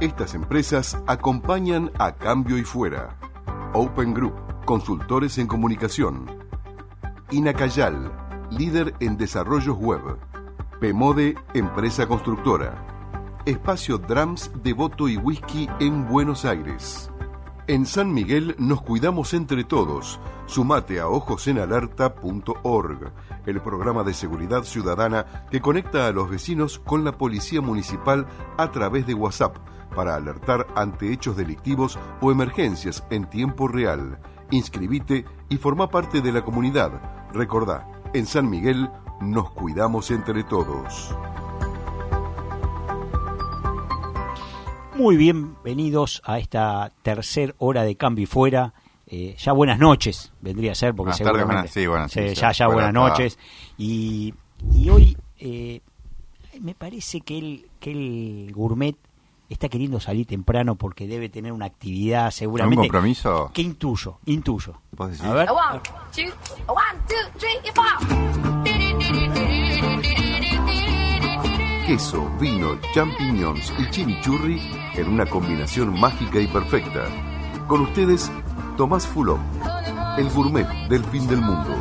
Estas empresas acompañan a Cambio y Fuera. Open Group, consultores en comunicación. Inacayal, líder en desarrollos web. Pemode, empresa constructora. Espacio Drums de Voto y Whisky en Buenos Aires. En San Miguel nos cuidamos entre todos. Sumate a ojosenalerta.org, el programa de seguridad ciudadana que conecta a los vecinos con la policía municipal a través de WhatsApp para alertar ante hechos delictivos o emergencias en tiempo real. Inscribite y forma parte de la comunidad. Recordá, en San Miguel nos cuidamos entre todos. Muy bienvenidos a esta tercera hora de Cambio y Fuera. Ya buenas noches vendría a ser, porque seguramente buenas buenas noches. Y hoy me parece que el gourmet está queriendo salir temprano porque debe tener una actividad seguramente. ¿Un compromiso? ¿Qué intuyo? ¿Vos decís? A ver. Queso, vino, champiñones y chimichurri en una combinación mágica y perfecta. Con ustedes, Tomás Fulop, el gourmet del fin del mundo.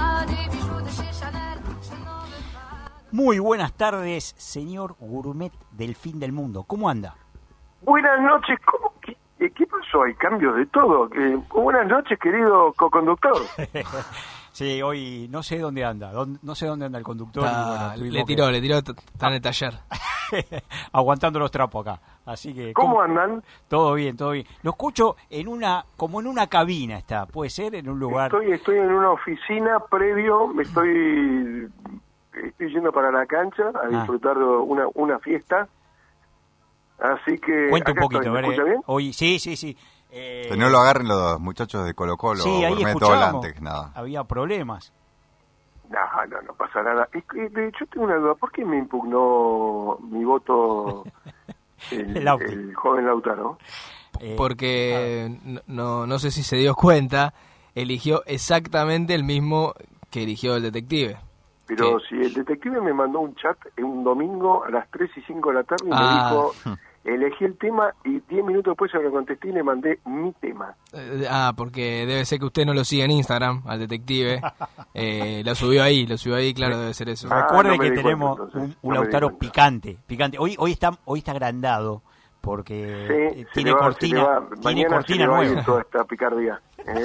Muy buenas tardes, señor gourmet del fin del mundo. ¿Cómo anda? Buenas noches. ¿Qué pasó? Hay cambios de todo. Buenas noches, querido coconductor. Sí, hoy no sé dónde anda. No sé dónde anda el conductor. Le tiró, está en el taller. Aguantando los trapos acá. Así que ¿Cómo andan? Todo bien. Lo escucho como en una cabina está. ¿Puede ser? En un lugar. Estoy en una oficina previo. Estoy yendo para la cancha a disfrutar de una fiesta. Así que cuenta un poquito, ¿me escucha bien? Hoy sí. Que no lo agarren los muchachos de Colo-Colo, sí, ahí Gourmet escuchábamos, Volantes, nada. había problemas. No pasa nada. Yo tengo una duda, ¿por qué me impugnó mi voto el joven Lautaro? Porque no sé si se dio cuenta, eligió exactamente el mismo que eligió el detective. Pero si el detective me mandó un chat un domingo a las 3 y 5 de la tarde y me dijo, elegí el tema y 10 minutos después se lo contesté y le mandé mi tema. Porque debe ser que usted no lo sigue en Instagram, al detective. Lo subió ahí, claro, debe ser eso. Recuerde que tenemos un Lautaro picante. Hoy está agrandado porque tiene cortina nueva. Toda esta picardía.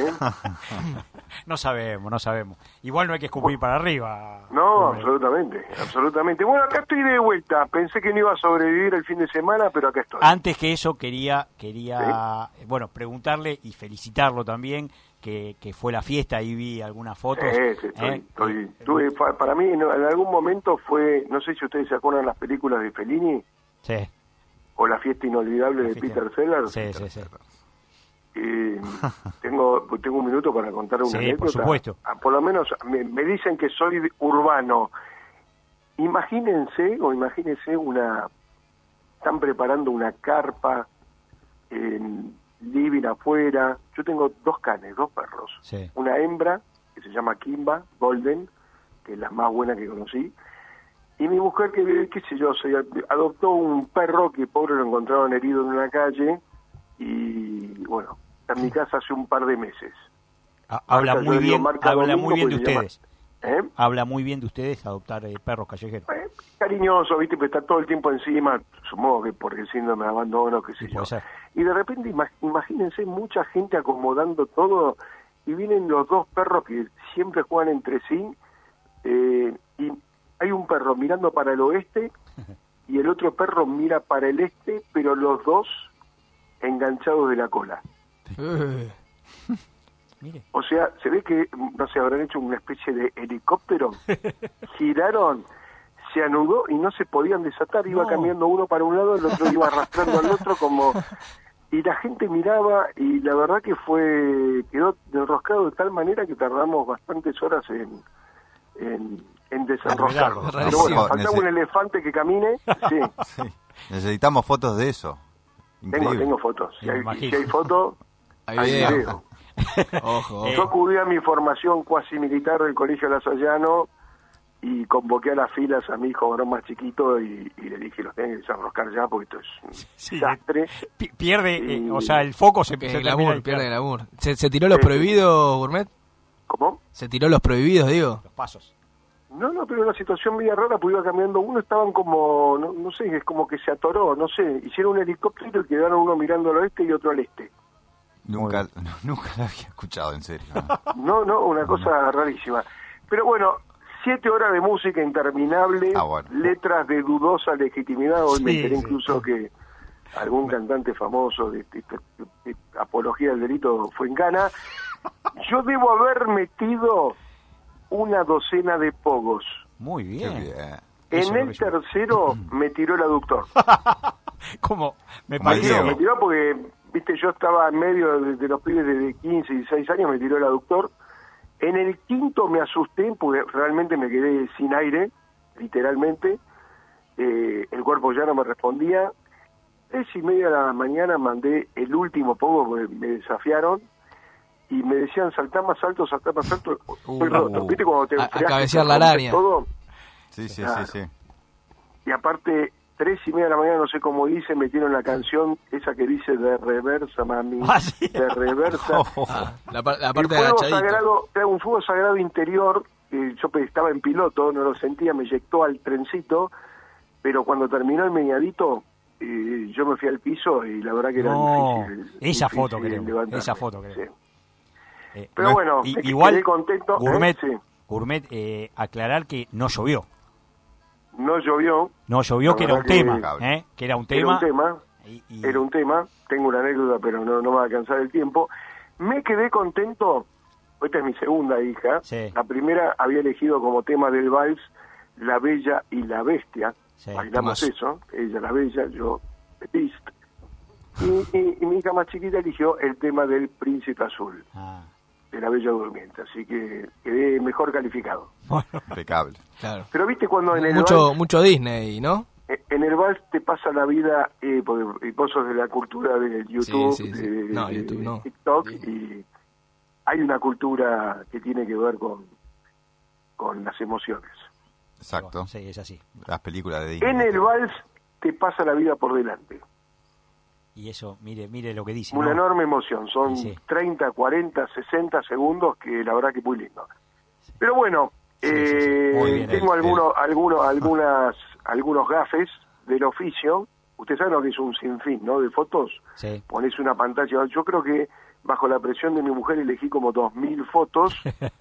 No sabemos. Igual no hay que escupir para arriba. No, absolutamente. Bueno, acá estoy de vuelta. Pensé que no iba a sobrevivir el fin de semana, pero acá estoy. Antes que eso quería preguntarle y felicitarlo también, que fue la fiesta, ahí vi algunas fotos. Para mí en algún momento fue, no sé si ustedes se acuerdan las películas de Fellini. Sí. O La fiesta inolvidable de Peter Sellers. Sí. Tengo un minuto para contar una anécdota. Por supuesto. Por lo menos me dicen que soy urbano. Imagínense están preparando una carpa en living afuera. Yo tengo dos perros. Sí. Una hembra que se llama Kimba Golden, que es la más buena que conocí. Y mi mujer, adoptó un perro que pobre lo encontraron herido en una calle y bueno, está en mi casa hace un par de meses. Habla muy bien de ustedes. Habla muy bien de ustedes adoptar perros callejeros. Cariñoso, ¿viste? Pero está todo el tiempo encima, supongo que porque el síndrome de abandono, qué sé yo. Y de repente, imagínense mucha gente acomodando todo y vienen los dos perros que siempre juegan entre sí y hay un perro mirando para el oeste y el otro perro mira para el este, pero los dos enganchados de la cola. Mire. O sea, se ve que, no sé, habrán hecho una especie de helicóptero, giraron, se anudó y no se podían desatar, iba cambiando uno para un lado, el otro iba arrastrando al otro como... Y la gente miraba y la verdad que quedó enroscado de tal manera que tardamos bastantes horas en desenroscarlo. Pero bueno, faltaba un elefante que camine. Sí. Necesitamos fotos de eso. Tengo fotos. Si hay fotos, hay video. Ojo. Yo acudí a mi formación cuasi militar del Colegio Lasallano y convoqué a las filas a mi hijo varón más chiquito y le dije, los tienen que desenroscar ya porque esto es un desastre. Pierde, o sea, el foco se pierde termina glamour, ahí, pierde claro. glamour. ¿Se tiró los prohibidos, Gourmet? ¿Cómo? ¿Se tiró los prohibidos, digo? Los pasos. No, pero una situación media rara, pues iba cambiando uno, estaban como, no sé, es como que se atoró, no sé, hicieron un helicóptero y quedaron uno mirando al oeste y otro al este. Nunca lo había escuchado, en serio. No, una cosa rarísima. Pero bueno, 7 horas de música interminable, Bueno. letras de dudosa legitimidad, hoy me Sí, enteré sí. incluso que algún cantante famoso de apología del delito fue en Cana. Yo debo haber metido una docena de pogos. Muy Qué bien. bien. Eso En es el lo que yo- tercero me tiró el aductor. Como me Como el pareció. Diego. Me tiró porque, viste, yo estaba en medio de los pibes de 15 y 16 años, me tiró el aductor. En el quinto me asusté porque realmente me quedé sin aire, literalmente. El cuerpo ya no me respondía. 3:30 de la mañana mandé el último poco porque me desafiaron y me decían saltá más alto, estoy roto. ¿Viste cuando te A enfriás, cabecear te la rompes araña. todo? Sí, sí, Claro. sí, sí. Y aparte, 3:30 de la mañana, no sé cómo dice, metieron la canción esa que dice de reversa, mami, Ah, sí. de reversa. La parte El de fuego agachadito. sagrado, era un fuego sagrado interior, yo estaba en piloto, no lo sentía, me eyectó al trencito, pero cuando terminó el meñadito, yo me fui al piso y la verdad que era No, difícil. esa difícil foto queremos, levantarme, esa foto queremos. sí. Pero bueno, igual, quedé contento. Gourmet, Sí. Gourmet, aclarar que no llovió. No llovió. No llovió, La que era un verdad tema, que- que era un Era tema. un tema. y- Era un tema, tengo una anécdota, pero no me va a alcanzar el tiempo. Me quedé contento, esta es mi segunda hija, Sí. la primera había elegido como tema del vals La Bella y la Bestia, Sí, bailamos temazo. eso, ella la Bella, yo The Beast, y mi hija más chiquita eligió el tema del Príncipe Azul, Ah, de la Bella Durmiente, así que quedé mejor calificado. bueno, Impecable. Claro. Pero viste cuando en el Mucho Disney, ¿no? En el vals te pasa la vida, porque vos sos de la cultura de YouTube, Sí, sí. de No, YouTube no. TikTok, Sí. y hay una cultura que tiene que ver con las emociones. Exacto. sí, es así. Las películas de Disney. En el vals te pasa la vida por delante. Y eso, mire lo que dice. Una ¿no? enorme emoción. Son Sí, sí. 30, 40, 60 segundos que la verdad que muy lindo. Pero bueno, Sí, sí, sí. Muy bien. tengo algunos gafes del oficio. Usted sabe lo que es un sinfín, ¿no? De fotos. Sí. Pones una pantalla. Yo creo que bajo la presión de mi mujer elegí como 2000 fotos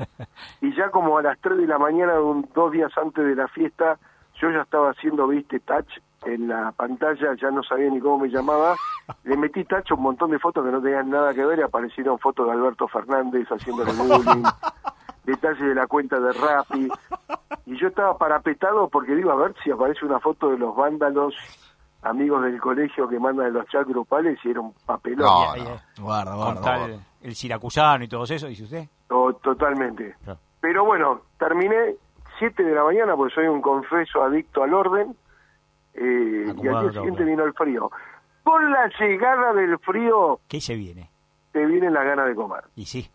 y ya como a las 3 de la mañana, 2 días antes de la fiesta, yo ya estaba haciendo, viste, touch en la pantalla, ya no sabía ni cómo me llamaba, le metí touch a un montón de fotos que no tenían nada que ver y aparecieron fotos de Alberto Fernández haciéndole bullying, detalles de la cuenta de Rappi, y yo estaba parapetado porque digo, a ver si aparece una foto de los vándalos amigos del colegio que mandan los chats grupales y era un papelón. No, Ahí, no. Guarda, Con guarda. tal, el siracusano y todo eso, dice usted. Totalmente. Claro. Pero bueno, terminé 7 de la mañana porque soy un confeso adicto al orden y al Acomodado día todo, siguiente claro. vino el frío. Con la llegada del frío ¿Qué se viene? te vienen las ganas de comer. Y sí,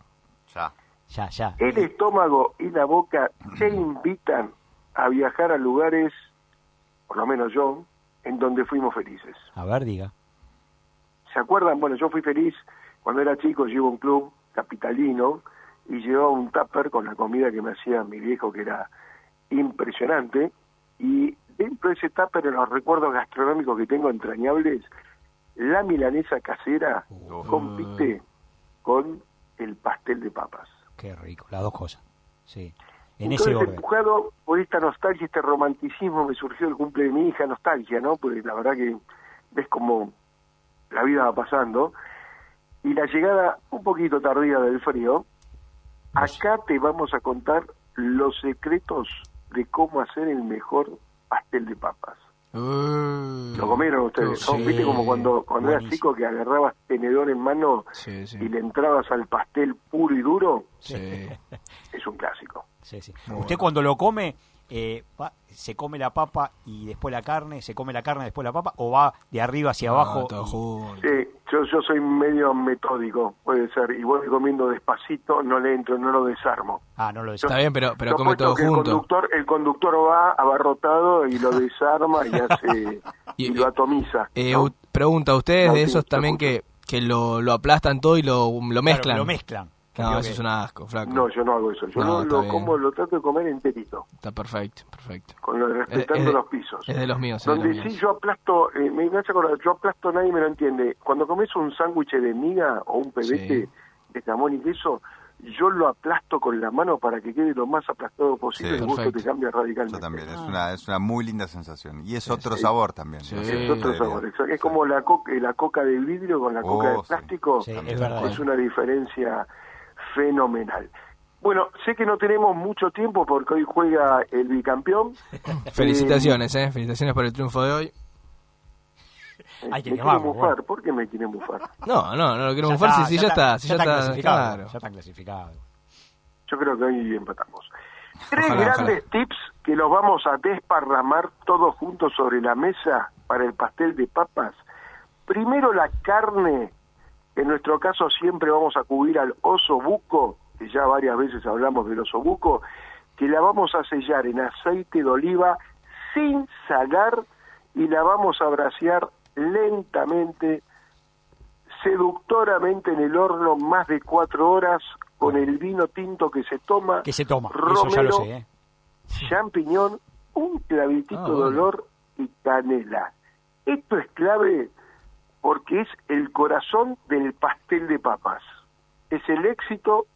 Ya. ya. El estómago y la boca te invitan a viajar a lugares, por lo menos yo, en donde fuimos felices. A ver, diga. ¿Se acuerdan? Bueno, yo fui feliz cuando era chico, llevo un club capitalino y llevaba un tupper con la comida que me hacía mi viejo, que era impresionante, y dentro de ese tupper, en los recuerdos gastronómicos que tengo entrañables, la milanesa casera compite con el pastel de papas. Qué rico, las dos cosas. Sí, en Entonces, ese orden. empujado por esta nostalgia, este romanticismo, me surgió el cumple de mi hija, nostalgia, ¿no? Porque la verdad que ves como la vida va pasando. Y la llegada un poquito tardía del frío, acá te vamos a contar los secretos de cómo hacer el mejor pastel de papas. ¿Lo comieron ustedes? ¿No? Sí. ¿Viste como cuando eras Buenísimo. chico que agarrabas tenedor en mano Sí, sí. y le entrabas al pastel puro y duro? Sí. Es un clásico. Sí, sí. Muy Usted bueno. cuando lo come, se come la papa y después la carne, se come la carne después la papa, o va de arriba hacia abajo. todo y- junto. Sí, Yo soy medio metódico, puede ser, y voy comiendo despacito, no le entro, no lo desarmo. No lo Está bien, pero Yo come apuesto todo que junto. el conductor va abarrotado y lo desarma y hace y lo atomiza. ¿no? Pregunta, ¿ustedes de No, esos sí, también te que lo aplastan todo y lo mezclan? Claro, lo mezclan. No, Creo eso que- es un asco, flaco. No, yo no hago eso. Yo No, está lo bien. como, lo trato de comer enterito, Está perfecto. respetando los pisos. Es de los míos. es de Donde los sí míos. yo aplasto, me hace acordar, yo aplasto, nadie me lo entiende. Cuando comes un sándwich de miga o un pebete Sí. de jamón y queso, yo lo aplasto con la mano para que quede lo más aplastado posible, Sí. el gusto Perfecto. te cambia radicalmente. Yo también, es una muy linda sensación. Y es otro sí. sabor también. Sí. no Es sé, otro debería. sabor, exacto. Es como la coca de vidrio con la coca de sí. plástico, Sí, También. es verdad. es una diferencia fenomenal. Bueno, sé que no tenemos mucho tiempo porque hoy juega el bicampeón. Felicitaciones, felicitaciones por el triunfo de hoy. Hay que me llamarlo, quiere mufar, bueno. ¿por qué me quiere mufar? No lo quiero Ya mufar está, si ya está clasificado. claro. Ya están clasificados. Yo creo que hoy empatamos. Tres Ojalá, grandes tips que los vamos a desparramar todos juntos sobre la mesa para el pastel de papas. Primero, la carne. En nuestro caso siempre vamos a acudir al oso buco, que ya varias veces hablamos del oso buco, que la vamos a sellar en aceite de oliva sin salar y la vamos a brasear lentamente, seductoramente en el horno más de 4 horas con el vino tinto que se toma, Que se toma, romero, eso ya lo sé, ¿eh? champiñón, un clavitito de bueno. olor y canela. Esto es clave porque es el corazón del pastel de papas. Es el éxito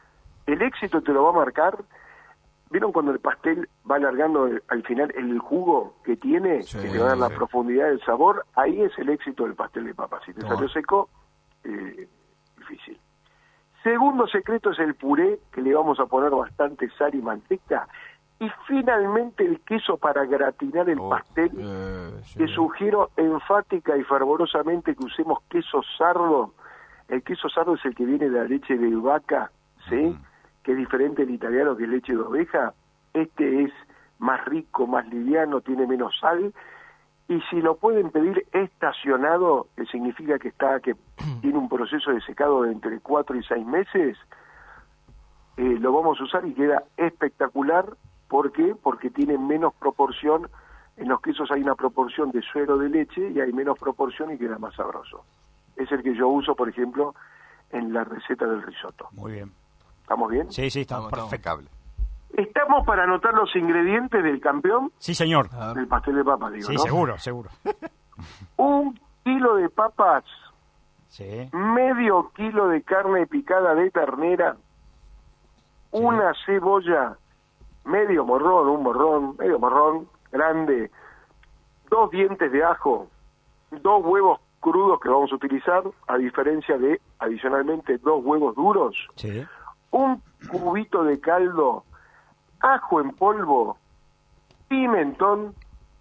te lo va a marcar. ¿Vieron cuando el pastel va alargando al final el jugo que tiene, Sí, que le va a dar la sí. profundidad del sabor? Ahí es el éxito del pastel de papas. Si te Toma. salió seco, difícil. Segundo secreto es el puré, que le vamos a poner bastante sal y manteca. Y finalmente el queso para gratinar el Oh, pastel. Sí. Te sugiero enfática y fervorosamente que usemos queso sardo. El queso sardo es el que viene de la leche de vaca, ¿sí? Ujú. Que es diferente al italiano, que es leche de oveja. Este es más rico, más liviano, tiene menos sal. Y si lo pueden pedir estacionado, que significa que tiene un proceso de secado de entre 4 y 6 meses, lo vamos a usar y queda espectacular. ¿Por qué? Porque tiene menos proporción. En los quesos hay una proporción de suero de leche y hay menos proporción y queda más sabroso. Es el que yo uso, por ejemplo, en la receta del risotto. Muy bien. ¿Estamos bien? Sí, estamos Estamos. perfecto. Impecable. ¿Estamos para anotar los ingredientes del campeón? Sí, señor. A ver. Del pastel de papas, digo, Sí, ¿no? seguro. 1 kilo de papas, Sí. medio kilo de carne picada de ternera, una cebolla, medio morrón grande, 2 dientes de ajo, 2 huevos crudos que vamos a utilizar, a diferencia de, adicionalmente, 2 huevos duros, Sí. un cubito de caldo, ajo en polvo, pimentón,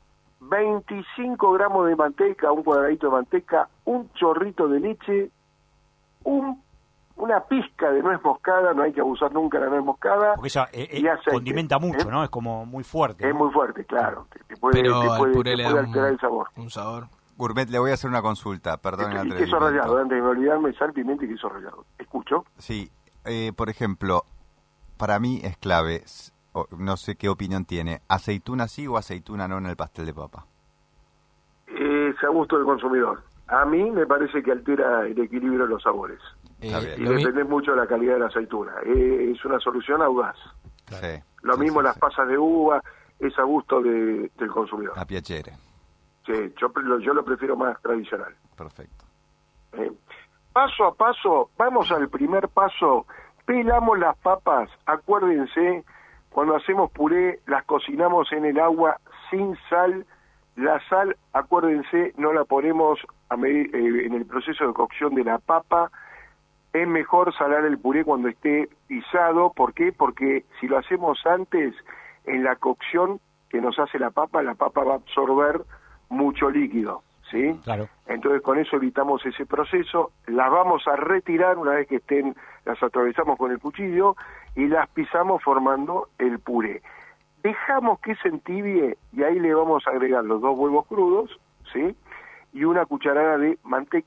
25 gramos de manteca, un cuadradito de manteca, un chorrito de leche, una pizca de nuez moscada, no hay que abusar nunca de la nuez moscada, Porque esa y aceite, condimenta mucho, ¿eh? ¿no? Es como muy fuerte. Es ¿no? muy fuerte, claro, te puede, Pero te al puede, puré te le puede da alterar el sabor. un sabor. Gourmet, le voy a hacer una consulta, perdón. Y queso rallado, antes de me olvidarme, sal, pimienta y queso rallado. ¿Escucho? Sí, por ejemplo, para mí es clave, no sé qué opinión tiene, aceituna sí o aceituna no en el pastel de papa. Es a gusto del consumidor. A mí me parece que altera el equilibrio de los sabores. Está bien. Y Lo mi- depende mucho de la calidad de la aceituna. Es una solución audaz. Sí. Lo Sí, mismo sí, las sí. pasas de uva, es a gusto del consumidor. A piacere, Sí, yo lo prefiero más tradicional. perfecto. Paso a paso, vamos al primer paso. Pelamos las papas, acuérdense, cuando hacemos puré, las cocinamos en el agua sin sal. La sal, acuérdense, no la ponemos en el proceso de cocción de la papa. Es mejor salar el puré cuando esté pisado. ¿Por qué? Porque si lo hacemos antes, en la cocción que nos hace la papa va a absorber mucho líquido, ¿sí? Claro. Entonces con eso evitamos ese proceso. Las vamos a retirar una vez que estén, las atravesamos con el cuchillo y las pisamos formando el puré. Dejamos que se entibie y ahí le vamos a agregar los 2 huevos crudos, ¿sí? Y una cucharada de manteca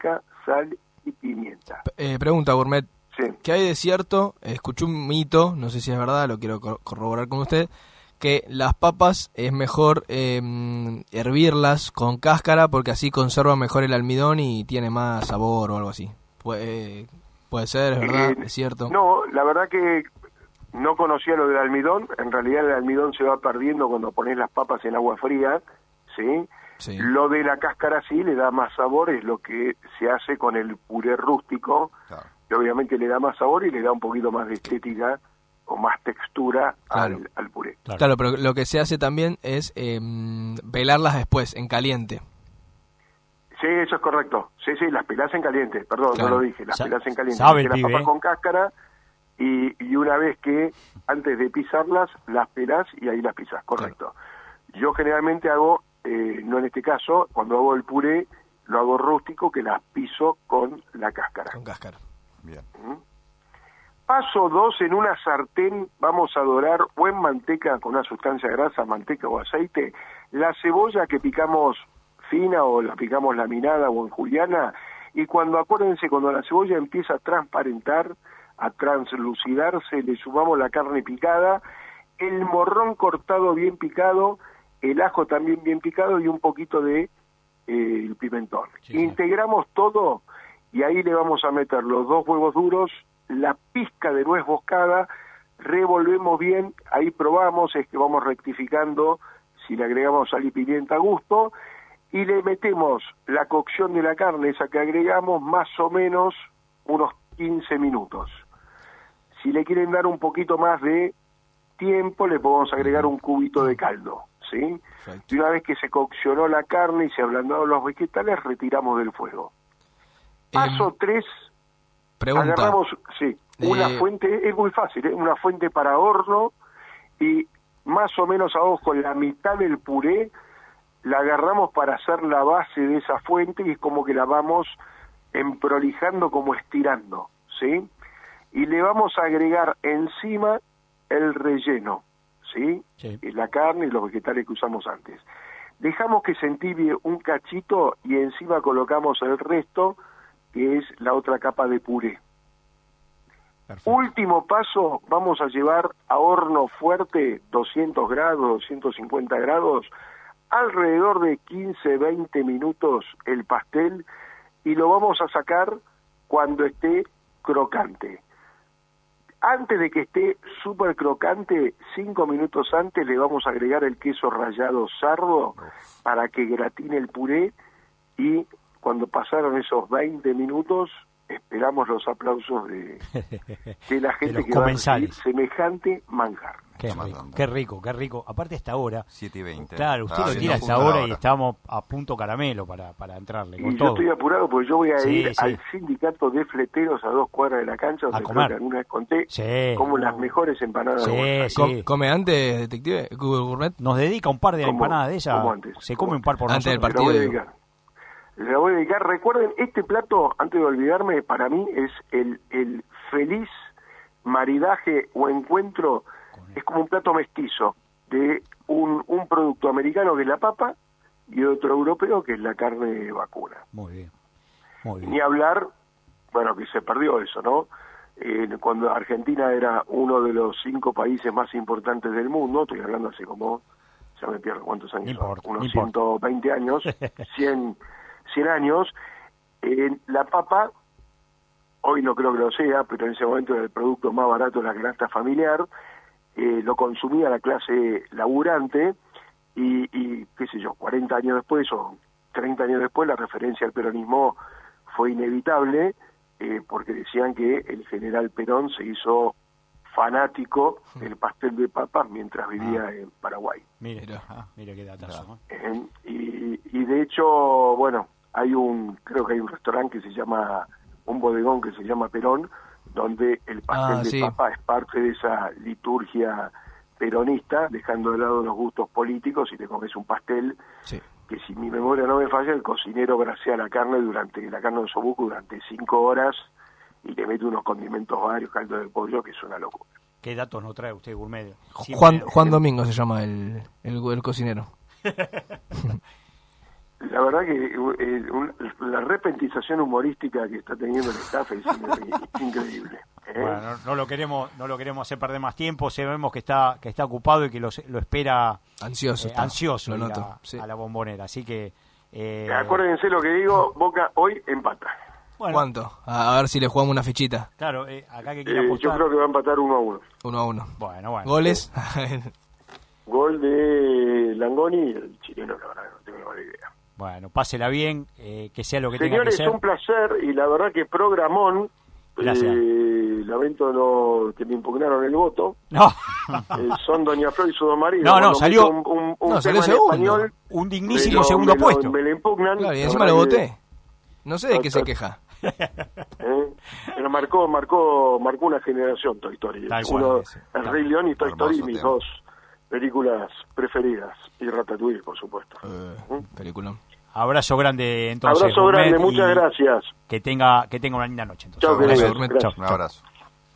sal y pimienta. Pregunta, Gourmet. Sí. ¿Qué hay de cierto? Escuché un mito, no sé si es verdad, lo quiero corroborar con usted, que las papas es mejor hervirlas con cáscara porque así conserva mejor el almidón y tiene más sabor o algo así. Puede ser, es verdad, es cierto. No, la verdad que no conocía lo del almidón. En realidad el almidón se va perdiendo cuando pones las papas en agua fría, ¿sí? Sí. Lo de la cáscara sí le da más sabor, es lo que se hace con el puré rústico, Claro. que obviamente le da más sabor y le da un poquito más de estética o más textura Claro. al puré. Claro, pero lo que se hace también es pelarlas después, en caliente. Sí, eso es correcto. Sí, las pelás en caliente, perdón, Claro. no lo dije, las pelás en caliente. sabe el Las pibe, papas ¿eh? con cáscara y una vez que, antes de pisarlas, las pelás y ahí las pisás, correcto. Yo generalmente hago, no en este caso, cuando hago el puré, lo hago rústico, que las piso con la cáscara. Con cáscara. Bien. Paso 2, en una sartén vamos a dorar o en manteca con una sustancia grasa, manteca o aceite, la cebolla que picamos fina o la picamos laminada o en juliana, y acuérdense, cuando la cebolla empieza a transparentar, a translucidarse, le sumamos la carne picada, el morrón cortado bien picado, el ajo también bien picado y un poquito de el pimentón. Sí, Integramos todo y ahí le vamos a meter los 2 huevos duros, la pizca de nuez moscada, revolvemos bien, ahí probamos, es que vamos rectificando si le agregamos sal y pimienta a gusto, y le metemos la cocción de la carne, esa que agregamos, más o menos unos 15 minutos. Si le quieren dar un poquito más de tiempo, le podemos agregar un cubito de caldo, ¿sí? Perfecto. Y una vez que se coccionó la carne y se ablandaron los vegetales, retiramos del fuego. Paso 3, Pregunta. agarramos, sí, una fuente, es muy fácil, una fuente para horno, y más o menos a ojo, la mitad del puré la agarramos para hacer la base de esa fuente y es como que la vamos emprolijando, como estirando, ¿sí? Y le vamos a agregar encima el relleno, ¿sí? Sí. La carne y los vegetales que usamos antes. Dejamos que se entibie un cachito y encima colocamos el resto, que es la otra capa de puré. Perfecto. Último paso, vamos a llevar a horno fuerte, 200 grados, 250 grados, alrededor de 15-20 minutos el pastel, y lo vamos a sacar cuando esté crocante. Antes de que esté súper crocante, 5 minutos antes le vamos a agregar el queso rallado sardo para que gratine el puré, y cuando pasaron esos 20 minutos esperamos los aplausos de la gente los que va a recibir comensales. semejante manjar. Qué Está rico, matando. qué rico, qué rico. Aparte, esta hora, 7:20. claro, usted Ah, lo bien, tira a no, esta justo hora la y estamos a punto caramelo para entrarle con Y yo todo. estoy apurado porque yo voy a Sí, ir sí. al sindicato de fleteros a 2 cuadras de la cancha, donde comer. creo que alguna vez conté Sí. como las mejores empanadas de Buenos Sí, Aires. sí. ¿Come antes, detective? Gourmet. Nos dedica un par de ¿Cómo? empanadas de esas. ¿Cómo antes? Se come un par por Antes del nosotros. Se la voy a partido, dedicar. Se la voy a dedicar. Recuerden, este plato, antes de olvidarme, para mí es el feliz maridaje o encuentro, es como un plato mestizo de un producto americano que es la papa y otro europeo que es la carne vacuna. Muy bien. Muy Ni bien. hablar, bueno, que se perdió eso, ¿no? Cuando Argentina era uno de los 5 países más importantes del mundo, estoy hablando hace como, ya me pierdo cuántos años, No importa, son, unos no importa. 120 años, 100 años, la papa, hoy no creo que lo sea, pero en ese momento era el producto más barato de la canasta familiar, lo consumía la clase laburante, y qué sé yo, 40 años después o 30 años después la referencia al peronismo fue inevitable, porque decían que el general Perón se hizo fanático del pastel de papas mientras vivía en Paraguay. Mire, Mira. mire qué datazo. Y de hecho, bueno, creo que hay un restaurante que se llama, un bodegón que se llama Perón, donde el pastel de sí. papa es parte de esa liturgia peronista, dejando de lado los gustos políticos, y te comes un pastel Sí. que, si mi memoria no me falla, el cocinero brasea la carne de osobuco durante 5 horas y le mete unos condimentos varios, caldo de pollo, que es una locura. ¿Qué datos nos trae usted, Gourmet? Juan Domingo se llama el cocinero. la verdad que la repentización humorística que está teniendo el staff es increíble. Bueno, no lo queremos hacer perder más tiempo. Sabemos que está ocupado y que lo espera ansioso lo noto, a la Bombonera. Así que acuérdense lo que digo, Boca hoy empata. Bueno, ¿cuánto? A ver si le jugamos una fichita. Claro, acá que quiera apostar. Yo creo que va a empatar 1-1. 1-1. Bueno. ¿Goles? Gol de Langoni y el chileno, la verdad, no tengo ni mala idea. Bueno, pásela bien, que sea lo que tenga que ser. Señores, un placer, y la verdad que programón. Gracias. Lamento que me impugnaron el voto. No. Son Doña Flor y su don marido. No, salió un salió tema segundo. En español, un dignísimo segundo puesto. Me lo impugnan. Claro, y encima lo voté. No sé de qué se queja. Pero marcó una generación Toy Story. El Rey León y Toy Story, mis dos películas preferidas. Y Ratatouille, por supuesto. Película. Abrazo grande, entonces. Abrazo grande, muchas gracias. Que tenga una linda noche. Entonces. Chao, Chao. Un abrazo.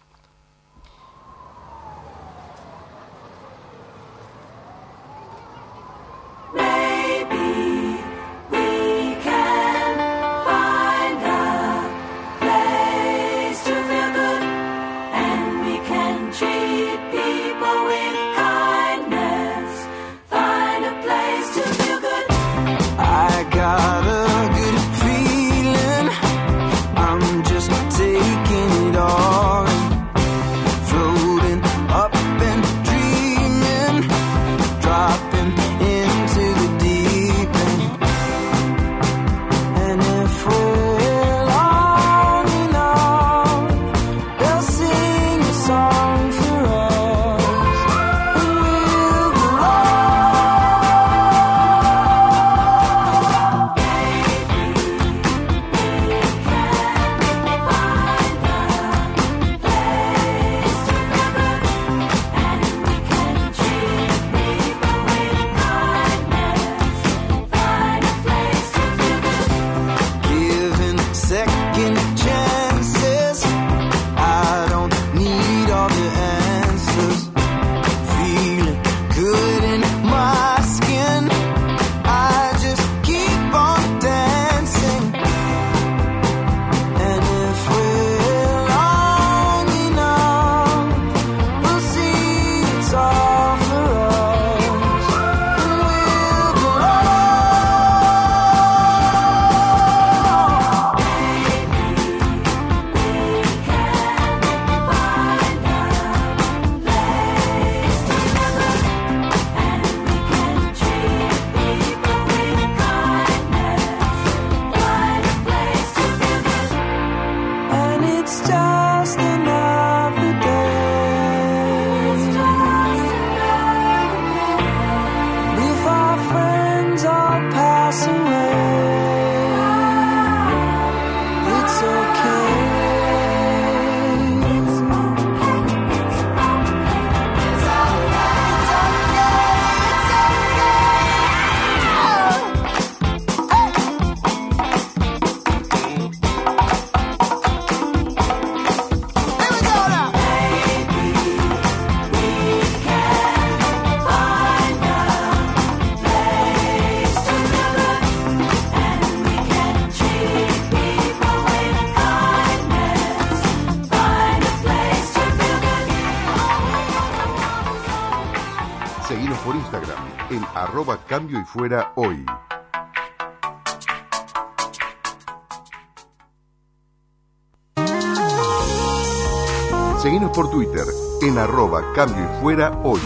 Seguinos por Instagram en @Cambio y Fuera Hoy. Seguinos por Twitter en @Cambio y Fuera Hoy.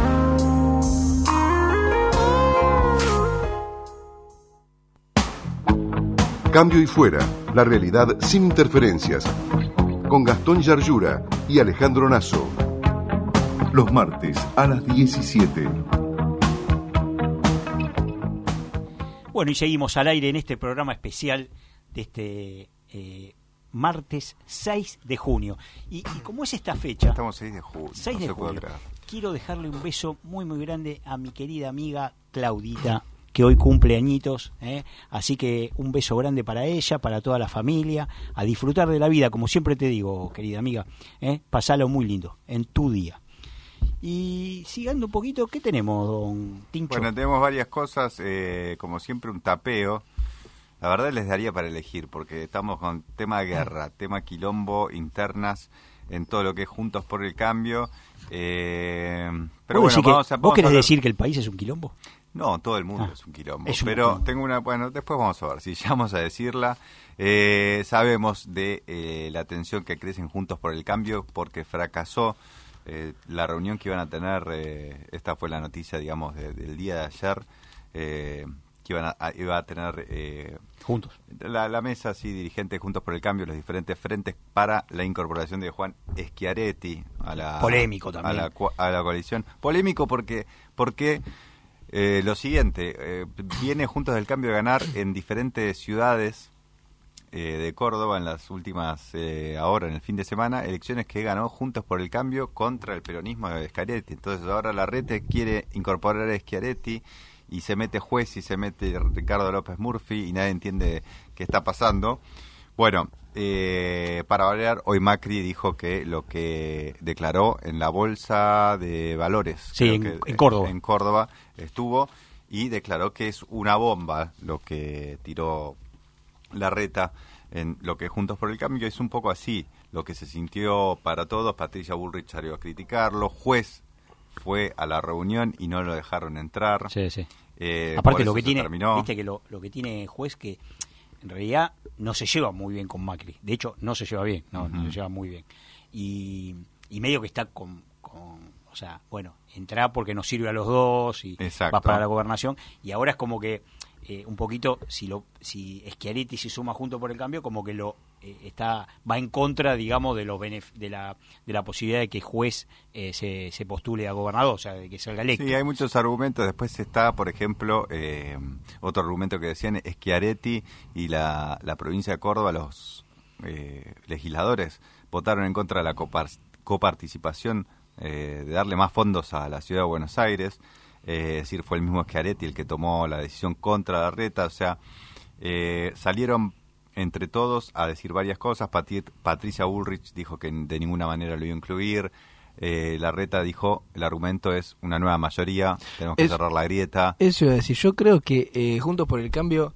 Cambio y Fuera, la realidad sin interferencias, con Gastón Yarlura y Alejandro Nasso. Los martes a las 17. Bueno, y seguimos al aire en este programa especial de este martes 6 de junio. Y como es esta fecha... Estamos 6 de junio. 6 de junio. Quiero dejarle un beso muy, muy grande a mi querida amiga Claudita, que hoy cumple añitos, así que un beso grande para ella, para toda la familia, a disfrutar de la vida, como siempre te digo, querida amiga, pasalo muy lindo en tu día. Y siguiendo un poquito, ¿qué tenemos, don Tincho? Bueno, tenemos varias cosas, como siempre un tapeo. La verdad les daría para elegir, porque estamos con tema de guerra, tema quilombo, internas, en todo lo que es Juntos por el Cambio. Pero bueno, ¿Vos querés decir que el país es un quilombo? No, todo el mundo es un quilombo. Es un pero quilombo. tengo una... Bueno, después vamos a ver si llegamos a decirla. Sabemos de la tensión que crece en Juntos por el Cambio, porque fracasó la reunión que iban a tener, esta fue la noticia, digamos, del día de ayer, que iba a tener Juntos. la mesa, sí, dirigentes Juntos por el Cambio, los diferentes frentes para la incorporación de Juan Schiaretti a la... Polémico también. A la coalición. Polémico porque lo siguiente, viene Juntos del Cambio a ganar en diferentes ciudades de Córdoba en las últimas, ahora en el fin de semana, elecciones que ganó Juntos por el Cambio contra el peronismo de Schiaretti. Entonces ahora Larrete quiere incorporar a Schiaretti y se mete juez y se mete Ricardo López Murphy y nadie entiende qué está pasando. Bueno, para variar, hoy Macri dijo que lo que declaró en la Bolsa de Valores, sí, en Córdoba. En Córdoba estuvo y declaró que es una bomba lo que tiró Larreta en lo que Juntos por el Cambio. Es un poco así lo que se sintió para todos. Patricia Bullrich salió a criticarlo, juez fue a la reunión y no lo dejaron entrar. Sí, sí. Aparte lo que tiene, terminó. viste que lo que tiene juez que en realidad no se lleva muy bien con Macri. De hecho, no se lleva bien, no se lleva muy bien. Y medio que está con o sea, bueno, entra porque nos sirve a los dos y Exacto. va para la gobernación. Y ahora es como que un poquito, si Schiaretti se suma Junto por el Cambio, como que va en contra, digamos, de la posibilidad de que juez se postule a gobernador, o sea, de que salga electo. Sí, hay muchos argumentos. Después está, por ejemplo, otro argumento que decían, Schiaretti y la provincia de Córdoba, los legisladores votaron en contra de la coparticipación, de darle más fondos a la ciudad de Buenos Aires. Es decir, fue el mismo Schiaretti el que tomó la decisión contra Larreta. O sea, salieron entre todos a decir varias cosas. Patricia Bullrich dijo que de ninguna manera lo iba a incluir. Larreta dijo, el argumento es una nueva mayoría, tenemos que cerrar la grieta. Eso iba a decir, yo creo que Juntos por el Cambio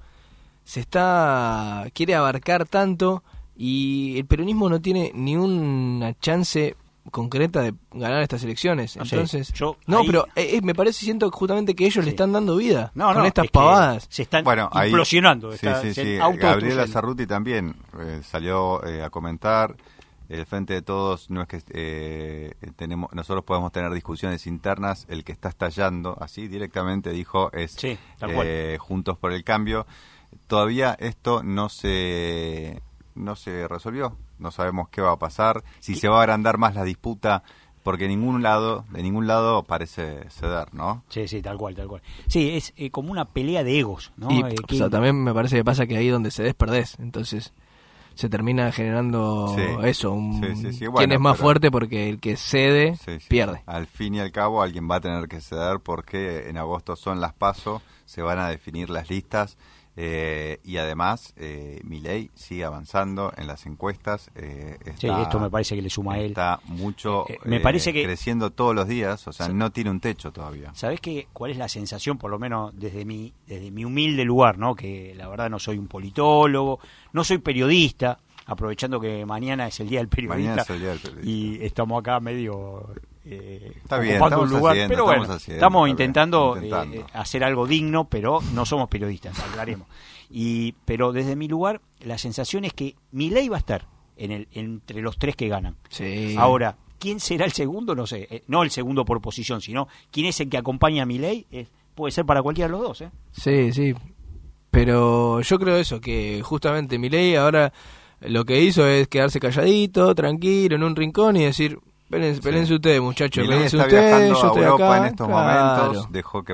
quiere abarcar tanto y el peronismo no tiene ni una chance concreta de ganar estas elecciones. No Entonces, sé, pero me parece, siento justamente que ellos le están dando vida con estas es pavadas. Se están ahí, implosionando. Sí. Gabriela Cerruti también salió a comentar. El Frente de Todos no es que nosotros podemos tener discusiones internas, el que está estallando, así directamente dijo, es tal cual. Juntos por el Cambio. Todavía esto no se resolvió. No sabemos qué va a pasar, si se va a agrandar más la disputa, porque de ningún lado parece ceder, ¿no? Sí, tal cual. Sí, es como una pelea de egos, ¿no? Y o sea, también me parece que pasa que ahí donde se perdés, entonces se termina generando eso, Bueno, quién es más fuerte, porque el que cede pierde. Al fin y al cabo alguien va a tener que ceder, porque en agosto son las PASO, se van a definir las listas. Y además Milei sigue avanzando en las encuestas. Esto me parece que le suma a él. Está mucho me parece que creciendo todos los días, o sea, no tiene un techo todavía. ¿Sabés cuál es la sensación, por lo menos desde mi humilde lugar, ¿no? Que la verdad no soy un politólogo, no soy periodista, aprovechando que mañana es el Día del Periodista, y estamos acá medio está bien, ocupando un lugar, pero bueno, estamos intentando hacer algo digno, pero no somos periodistas, aclaremos. Pero desde mi lugar, la sensación es que Milei va a estar entre los tres que ganan. Sí. Ahora, ¿quién será el segundo? No sé, no el segundo por posición, sino quién es el que acompaña a Milei. Puede ser para cualquiera de los dos, Sí, pero yo creo eso, que justamente Milei ahora lo que hizo es quedarse calladito, tranquilo, en un rincón y decir, Pélense ustedes, muchachos. Milei está viajando a Europa en estos momentos.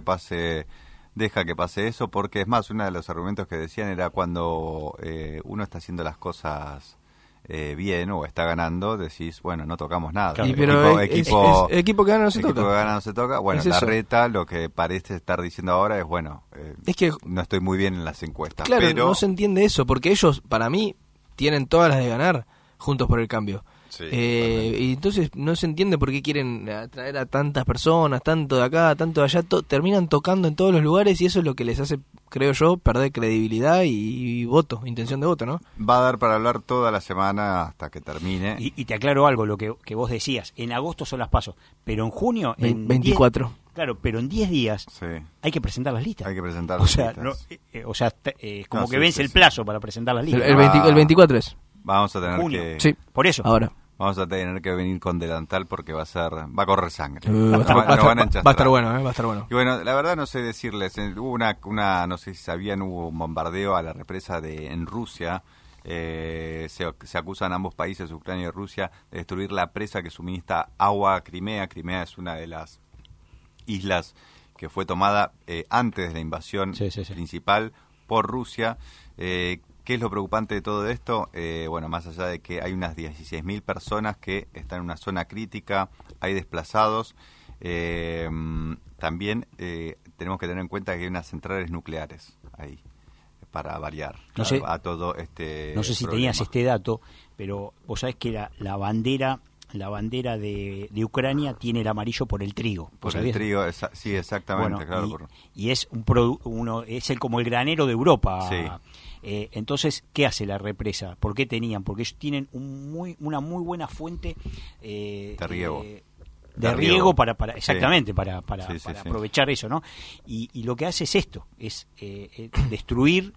Deja que pase eso, porque es más, uno de los argumentos que decían era cuando uno está haciendo las cosas bien o está ganando, decís, bueno, no tocamos nada. Claro. Pero equipo que gana no se toca. Equipo que gana no se toca. Bueno, Larreta lo que parece estar diciendo ahora es, bueno, es que no estoy muy bien en las encuestas. Claro, pero no se entiende eso, porque ellos, para mí, tienen todas las de ganar Juntos por el Cambio. Sí, y entonces no se entiende por qué quieren atraer a tantas personas, tanto de acá, tanto de allá, terminan tocando en todos los lugares y eso es lo que les hace, creo yo, perder credibilidad y voto, intención de voto, ¿no? Va a dar para hablar toda la semana hasta que termine. Y te aclaro algo, lo que vos decías, en agosto son las PASO, pero en junio... en 24. Claro, pero en 10 días Sí. hay que presentar las listas. Hay que presentar O las sea, listas. como No, que sí, vence sí, el sí. plazo para presentar las listas. El 24 es. Vamos a tener Junio. que... Sí, Por eso. ahora. Vamos a tener que venir con delantal porque va a correr sangre. Va a estar, Nos van a va a enchastrar. estar bueno, va a estar bueno. Y bueno, la verdad no sé decirles, hubo una no sé si sabían, hubo un bombardeo a la represa en Rusia. Se acusan ambos países, Ucrania y Rusia, de destruir la presa que suministra agua a Crimea. Crimea es una de las islas que fue tomada antes de la invasión Sí. principal por Rusia. ¿Qué es lo preocupante de todo esto? Bueno, más allá de que hay unas 16.000 personas que están en una zona crítica, hay desplazados, también tenemos que tener en cuenta que hay unas centrales nucleares ahí, para variar No sé- a todo este No sé si problema. tenías este dato, pero vos sabés que la bandera de Ucrania tiene el amarillo por el trigo. ¿Vos Por el sabías? trigo, sí, exactamente, Bueno, claro. y es es como el granero de Europa. Sí. Entonces, ¿qué hace la represa? ¿Por qué tenían? Porque ellos tienen una muy buena fuente De riego. De De riego riego. para Sí. exactamente para Sí, sí, sí. aprovechar eso, ¿no? Y lo que hace es esto, es destruir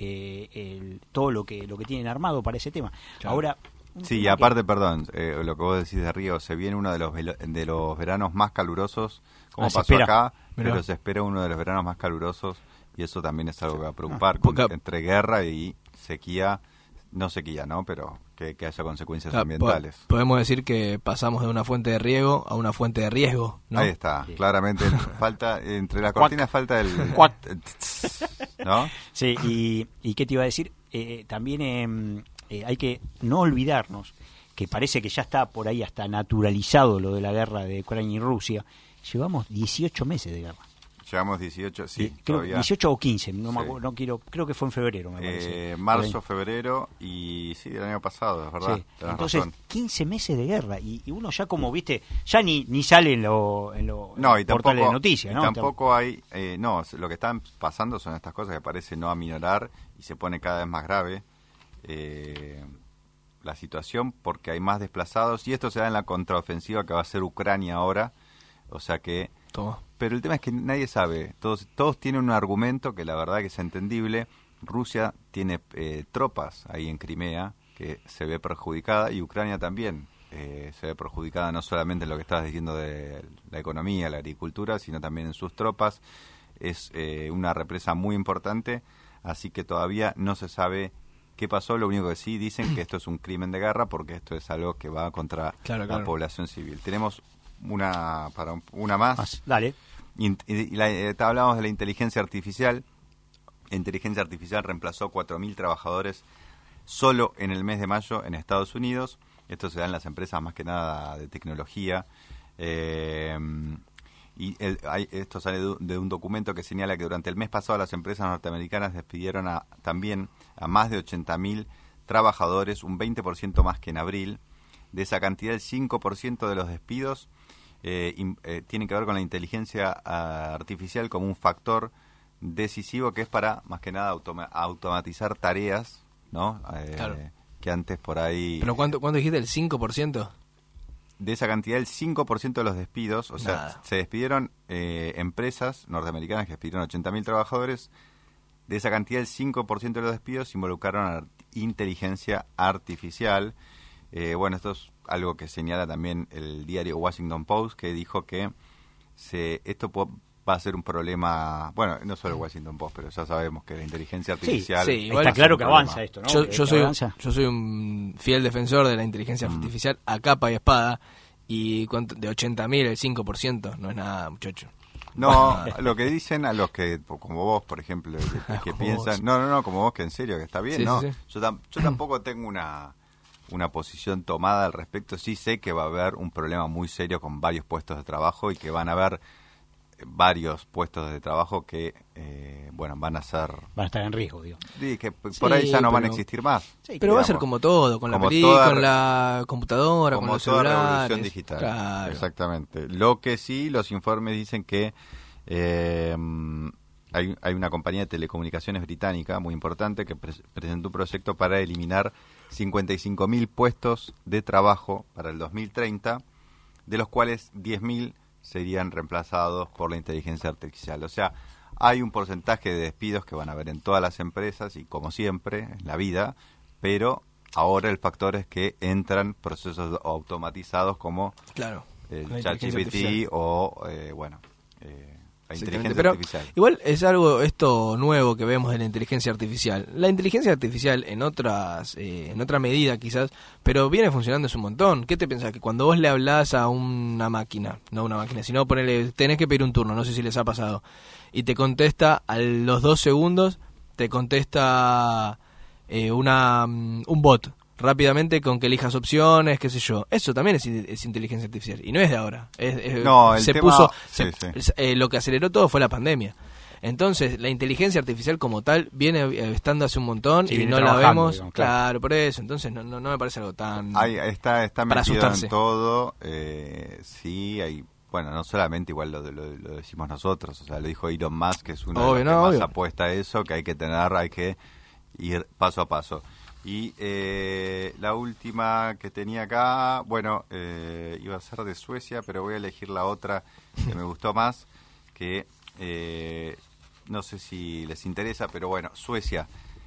todo lo que tienen armado para ese tema. Claro. Ahora un Sí, y tema aparte, perdón, lo que vos decís de Río, se viene uno de los veranos más calurosos, como se pasó espera. acá, Mirá. pero se espera uno de los veranos más calurosos y eso también es algo que va a preocupar, porque- entre guerra y sequía, ¿no? Pero que haya consecuencias Ah, ambientales. Podemos decir que pasamos de una fuente de riego a una fuente de riesgo, ¿no? Ahí está, Sí. claramente falta, entre las cortinas falta el... Cuac. ¿No? Sí, y ¿qué te iba a decir? También hay que no olvidarnos que parece que ya está por ahí hasta naturalizado lo de la guerra de Ucrania y Rusia. Llevamos 18 meses de guerra. Llevamos 18, sí, creo todavía. 18 o 15, no me Sí. acuerdo, no quiero, creo que fue en febrero, me parece. Marzo, febrero y sí, del año pasado, es verdad. Sí. Tenés Entonces, razón. 15 meses de guerra y uno ya como, viste, ya ni sale en los No, y portales tampoco, de noticias, y ¿no? tampoco hay, no, lo que están pasando son estas cosas que parece no aminorar y se pone cada vez más grave la situación porque hay más desplazados y esto se da en la contraofensiva que va a hacer Ucrania ahora, o sea que, Toma. pero el tema es que nadie sabe, todos tienen un argumento que la verdad que es entendible. Rusia tiene tropas ahí en Crimea que se ve perjudicada y Ucrania también se ve perjudicada no solamente en lo que estabas diciendo de la economía, la agricultura, sino también en sus tropas. Es una represa muy importante, así que todavía no se sabe qué pasó. Lo único que sí dicen que esto es un crimen de guerra porque esto es algo que va contra Claro, la claro. población civil. Tenemos una más. Dale. Hablábamos de la inteligencia artificial. La inteligencia artificial reemplazó 4.000 trabajadores solo en el mes de mayo en Estados Unidos. Esto se da en las empresas más que nada de tecnología. Esto sale de un documento que señala que durante el mes pasado las empresas norteamericanas despidieron también a más de 80.000 trabajadores, un 20% más que en abril. De esa cantidad, el 5% de los despidos tiene que ver con la inteligencia artificial como un factor decisivo que es para, más que nada, automatizar tareas, ¿no? Claro. Que antes por ahí... ¿Pero cuánto dijiste? ¿El 5%? De esa cantidad, el 5% de los despidos, o sea, Nada. se despidieron empresas norteamericanas que despidieron 80.000 trabajadores. De esa cantidad, el 5% de los despidos involucraron a inteligencia artificial. Bueno, esto es algo que señala también el diario Washington Post, que dijo que esto va a ser un problema. Bueno, no solo el Washington Post, pero ya sabemos que la inteligencia artificial. sí, igual Está es claro un que problema. avanza esto, ¿no? Yo Que soy avanza. un fiel defensor de la inteligencia artificial a capa y espada. Y de 80.000 el 5% no es nada, muchacho. No, lo que dicen a los que, como vos, por ejemplo, que Como piensan, vos. no, como vos, que en serio, que está bien, Sí, ¿no? sí, sí. Yo tampoco tengo una posición tomada al respecto. Sí sé que va a haber un problema muy serio con varios puestos de trabajo y que van a haber varios puestos de trabajo que, van a ser... Van a estar en riesgo, digo. Sí, que por ahí ya no van a existir más. Sí, Pero va a ser como todo, con la película, con la computadora, con los toda celulares. revolución digital. Claro. Exactamente. Lo que sí, los informes dicen que hay una compañía de telecomunicaciones británica muy importante que presentó un proyecto para eliminar 55.000 puestos de trabajo para el 2030, de los cuales 10.000 serían reemplazados por la inteligencia artificial. O sea, hay un porcentaje de despidos que van a haber en todas las empresas y como siempre en la vida, pero ahora el factor es que entran procesos automatizados como el ChatGPT o la inteligencia artificial. Igual es algo esto nuevo que vemos de la inteligencia artificial. La inteligencia artificial en otra medida quizás, pero viene funcionando un montón. ¿Qué te pensás? Que cuando vos le hablás a una máquina, no una máquina, sino tenés que pedir un turno, no sé si les ha pasado, y te contesta a los 2 segundos, te contesta un bot rápidamente con que elijas opciones, qué sé yo. Eso también es inteligencia artificial y no es de ahora. Lo que aceleró todo fue la pandemia. Entonces, la inteligencia artificial como tal viene estando hace un montón y no la vemos. Digamos, claro, por eso. Entonces, no me parece algo tan está para metido asustarse. en todo. Sí, hay... Bueno, no solamente igual lo decimos nosotros. O sea, lo dijo Elon Musk, que es uno de los que más apuesta a eso, que hay que ir paso a paso. Y la última que tenía acá, iba a ser de Suecia, pero voy a elegir la otra que me gustó más, que no sé si les interesa, pero bueno, Suecia,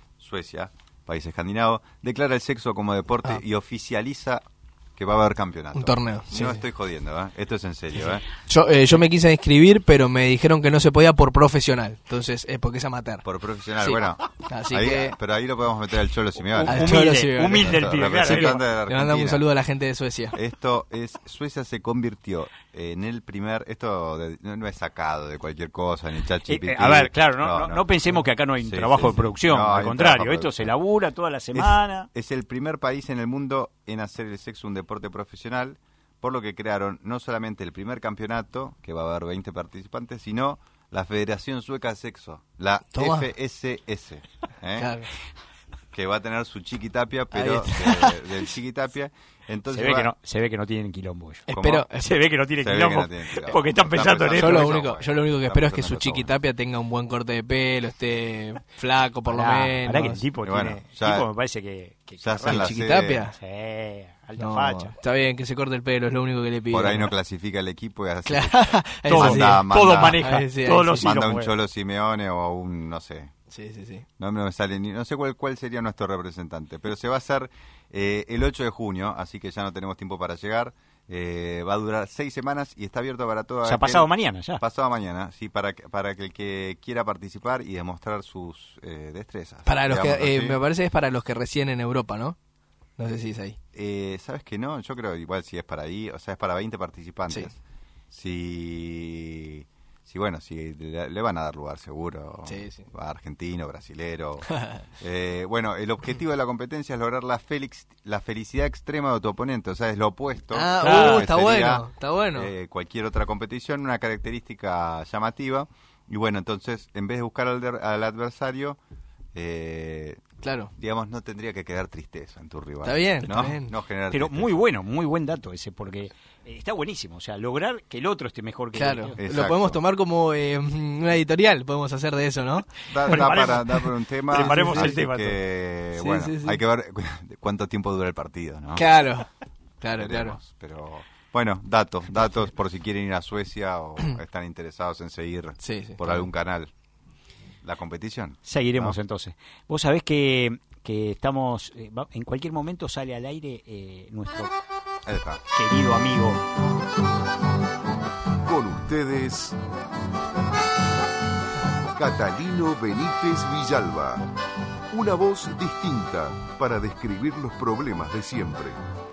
país escandinavo, declara el sexo como deporte y oficializa que va a haber campeonato. Un torneo. No estoy jodiendo, esto es en serio. Yo me quise inscribir, pero me dijeron que no se podía por profesional. Entonces, porque es amateur. Por profesional, sí. bueno. Así pero ahí lo podemos meter al Cholo Simeone. Humilde el pibe, claro. Le mandamos un saludo a la gente de Suecia. Suecia se convirtió en el primer, no es sacado de cualquier cosa, ni ChatGPT. A ver, claro, no pensemos que acá no hay un trabajo de producción, al contrario, esto se labura toda la semana. Es el primer país en el mundo en hacer el sexo un deporte profesional, por lo que crearon no solamente el primer campeonato, que va a haber 20 participantes, sino la Federación Sueca de Sexo, la FSS, claro. que va a tener su Chiquitapia, pero del Chiquitapia. Entonces se ve que no tienen quilombo ellos. Se ve que no tienen quilombo, porque están pensando en esto. Yo lo único que espero es que su Chiquitapia tenga un buen corte de pelo, esté flaco por lo menos. Para que el tipo me parece que ya hacen la Chiquitapia. Sí, alta facha. Está bien que se corte el pelo, es lo único que le pido. Por ahí no clasifica el equipo y así. Todo maneja, todos los manda un Cholo Simeone o un, no sé. Sí. No me sale no sé cuál sería nuestro representante, pero se va a hacer el 8 de junio, así que ya no tenemos tiempo para llegar. Va a durar 6 semanas y está abierto para todo. O sea, pasado mañana ya. Pasado mañana, sí, para que el que quiera participar y demostrar sus destrezas. Para los que me parece que es para los que residen en Europa, ¿no? No sé si es ahí. ¿Sabes que no? Yo creo igual si es para ahí, o sea, es para 20 participantes. Sí. Sí, bueno, sí, le van a dar lugar seguro. Sí. A argentino, brasilero. Bueno, el objetivo de la competencia es lograr la felicidad extrema de tu oponente, o sea, es lo opuesto. Está bueno. Cualquier otra competición, una característica llamativa. Y bueno, entonces, en vez de buscar al adversario, claro, digamos, no tendría que quedar tristeza en tu rival. Está bien. No generar pero tristeza. Muy buen dato ese, porque está buenísimo. O sea, lograr que el otro esté mejor que el otro. Lo podemos tomar como una editorial, podemos hacer de eso, ¿no? Da para un tema. Preparemos el tema. Hay que ver cuánto tiempo dura el partido, ¿no? Claro. Pero bueno, datos por si quieren ir a Suecia o están interesados en seguir por algún canal la competición. Seguiremos entonces. Vos sabés que estamos, en cualquier momento sale al aire nuestro querido amigo. Con ustedes, Catalino Benítez Villalba. Una voz distinta para describir los problemas de siempre.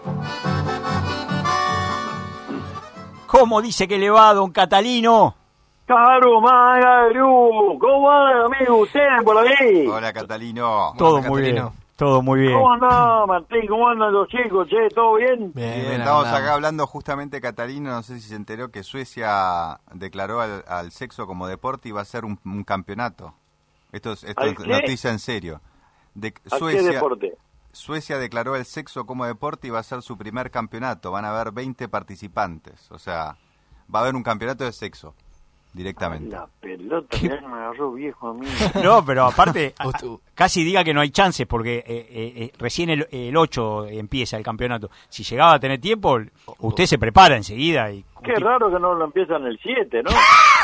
¿Cómo dice que le va, don Catalino? Caro Magaru, ¿cómo van, amigo? ¿Ustedes por ahí? Hola, Catalino. Todo muy bien. Todo muy bien. ¿Cómo andás, Martín? ¿Cómo andan los chicos? Che, ¿todo bien? Bien, estamos acá hablando justamente, Catalino, no sé si se enteró que Suecia declaró al sexo como deporte y va a ser un campeonato. Esto es noticia en serio. ¿Qué deporte? Suecia declaró el sexo como deporte y va a ser su primer campeonato. Van a haber 20 participantes. O sea, va a haber un campeonato de sexo directamente. La pelota ya me agarró viejo a mí. No, pero aparte, casi diga que no hay chances porque recién el 8 empieza el campeonato. Si llegaba a tener tiempo, usted se prepara enseguida. Qué raro que no lo empiezan el 7, ¿no?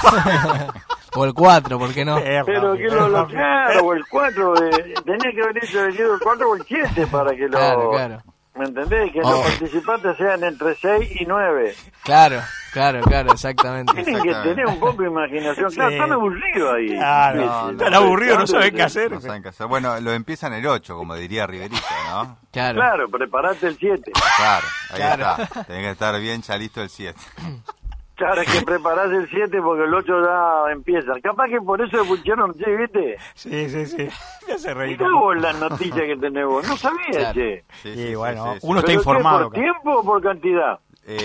O el 4, ¿por qué no? Pero que claro, o el 4, tenía que haber hecho el 4 o el 7 para que lo... Claro. ¿Me entendés? Que los participantes sean entre 6 y 9. Claro, exactamente. Tienen que tener un poco de imaginación. Claro, están aburridos ahí. Claro, están aburridos, no saben qué hacer. No saben qué hacer. Bueno, lo empiezan el 8, como diría Riverito, ¿no? Claro, preparate el 7. Claro, ahí está. Tenés que estar bien ya listo el 7. Claro, hay que prepararse el 7 porque el 8 ya empieza. Capaz que por eso escucharon, che, ¿viste? Sí. Me hace reír. Mirá vos las noticias que tenés vos. No sabía, che. Sí, bueno, uno está ¿Por informado. tiempo o por cantidad?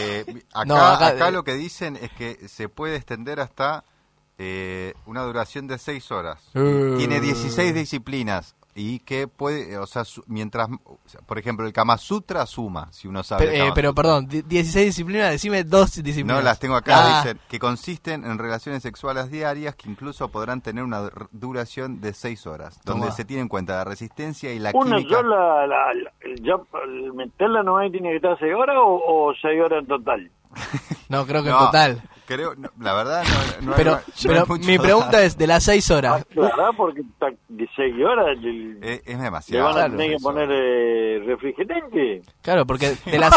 Acá lo que dicen es que se puede extender hasta una duración de 6 horas. Tiene 16 disciplinas. Y que puede, o sea, mientras, por ejemplo, el Kama Sutra suma, si uno sabe. Pero perdón, 16 disciplinas, decime 2 disciplinas. No, las tengo acá, dicen que consisten en relaciones sexuales diarias que incluso podrán tener una duración de 6 horas, donde se tiene en cuenta la resistencia y la ¿Una química. sola, ya meterla nomás tiene que estar 6 horas o 6 horas en total? No, creo que en total. Creo, la verdad, no pero mi pregunta es, de las 6 horas. Claro, porque de 6 horas es le demasiado. van a tener que poner refrigerante. Claro, porque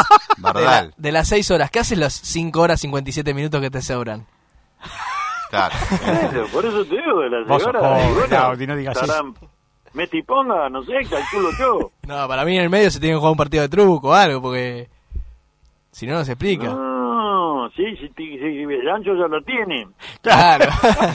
de las 6 horas, ¿qué haces las 5 horas 57 minutos que te sobran? Claro. Por eso te digo, de las 6 horas. No digas eso. Mete y ponga, no sé, calculo yo. No, para mí en el medio se tiene que jugar un partido de truco o algo, porque si no se explica. No, sí, el ancho ya lo tiene. Claro.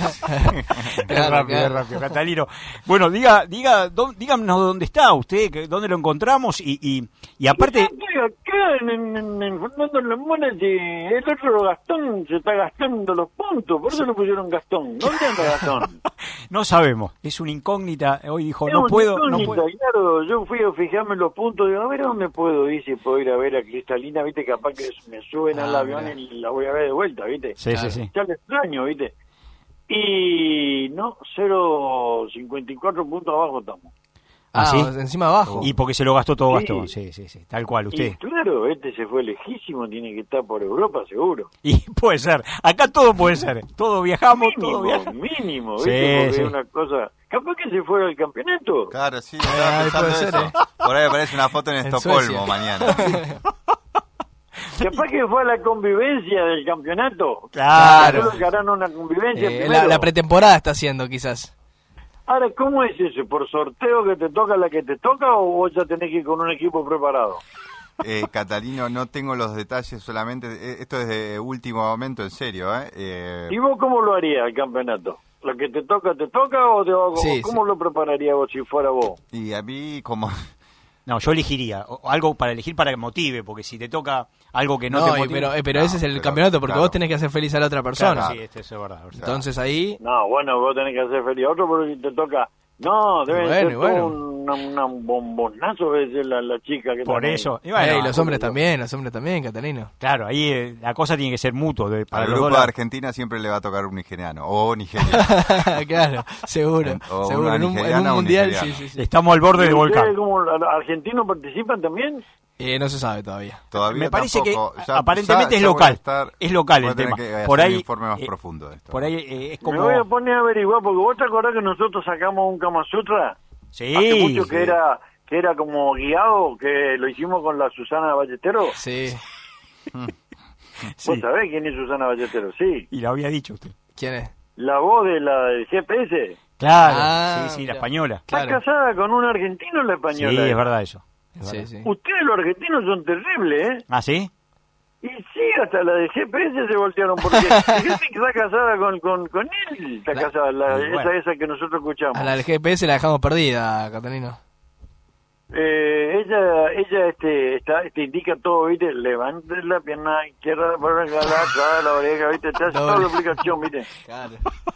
Es rápido, Catalino. Bueno, díganos dónde está usted, dónde lo encontramos y aparte... Estoy acá en Fernando Lamones y el otro Gastón se está gastando los puntos, por eso le pusieron Gastón. ¿Dónde anda Gastón? No sabemos, es una incógnita. Hoy dijo, Es no una puedo. Claro, yo fui a fijarme los puntos, digo, a ver dónde puedo ir, si puedo ir a ver a Cristalina, viste, capaz que me suben al avión y la voy a ver de vuelta, viste. Sí. Ya le extraño, viste. Y no, 0,54 puntos abajo estamos. ¿Sí? Encima abajo. Y porque se lo gastó todo Gastón, sí, tal cual, usted. Y claro, se fue lejísimo, tiene que estar por Europa, seguro. Y puede ser, acá todo puede ser, todo viajamos, todo viajamos. Mínimo, ¿viste? Porque es una cosa... Capaz que se fuera al campeonato. Claro, sí, estaba pensando eso. Por ahí aparece una foto en Estocolmo Suecia. mañana. Capaz que fue a la convivencia del campeonato. Claro. Que harán una convivencia la pretemporada está haciendo, quizás. Ahora, ¿cómo es eso? ¿Por sorteo que te toca la que te toca o vos ya tenés que ir con un equipo preparado? Catalino, no tengo los detalles solamente. Esto es de último momento, en serio. ¿Y vos cómo lo harías el campeonato? ¿Lo que te toca o cómo lo prepararías vos si fuera vos? Y a mí, como... No, yo elegiría algo para elegir para que motive, porque si te toca algo que no te motive... Pero ese es el campeonato, porque vos tenés que hacer feliz a la otra persona. Claro, sí, eso es verdad. Entonces ahí... No, bueno, vos tenés que hacer feliz a otro, pero si te toca... No, debe ser todo un bombonazo debe ser la chica que por eso. Y los hombres también, Catalino. Claro, ahí la cosa tiene que ser mutuo. Para el grupo de Argentina siempre le va a tocar un nigeriano o nigeriano. Claro, seguro. En un mundial, sí. Estamos al borde del volcán. ¿Cómo argentinos participan también? No se sabe todavía. Me parece tampoco, que aparentemente es local. Es local el tema. Por ahí un informe más profundo de esto. Por ahí es como... Me voy a poner a averiguar, porque vos te acordás que nosotros sacamos un Kama Sutra. Sí. Hace mucho que era como guiado, que lo hicimos con la Susana Balletero. Sí. ¿Vos sabés quién es Susana Balletero? Sí. Y lo había dicho usted. ¿Quién es? La voz del GPS. Claro, sí, la española. Está casada con un argentino, la española. Sí, es verdad eso. Sí. Ustedes los argentinos son terribles, ¿eh? ¿Ah, sí? Y sí, hasta la de GPS se voltearon, porque hay gente que está casada con él, está casada, esa que nosotros escuchamos. A la del GPS la dejamos perdida, Catalino. Ella te indica todo, ¿viste? Levante la pierna izquierda para la oreja, ¿viste? Te hace toda la aplicación, ¿viste? Claro.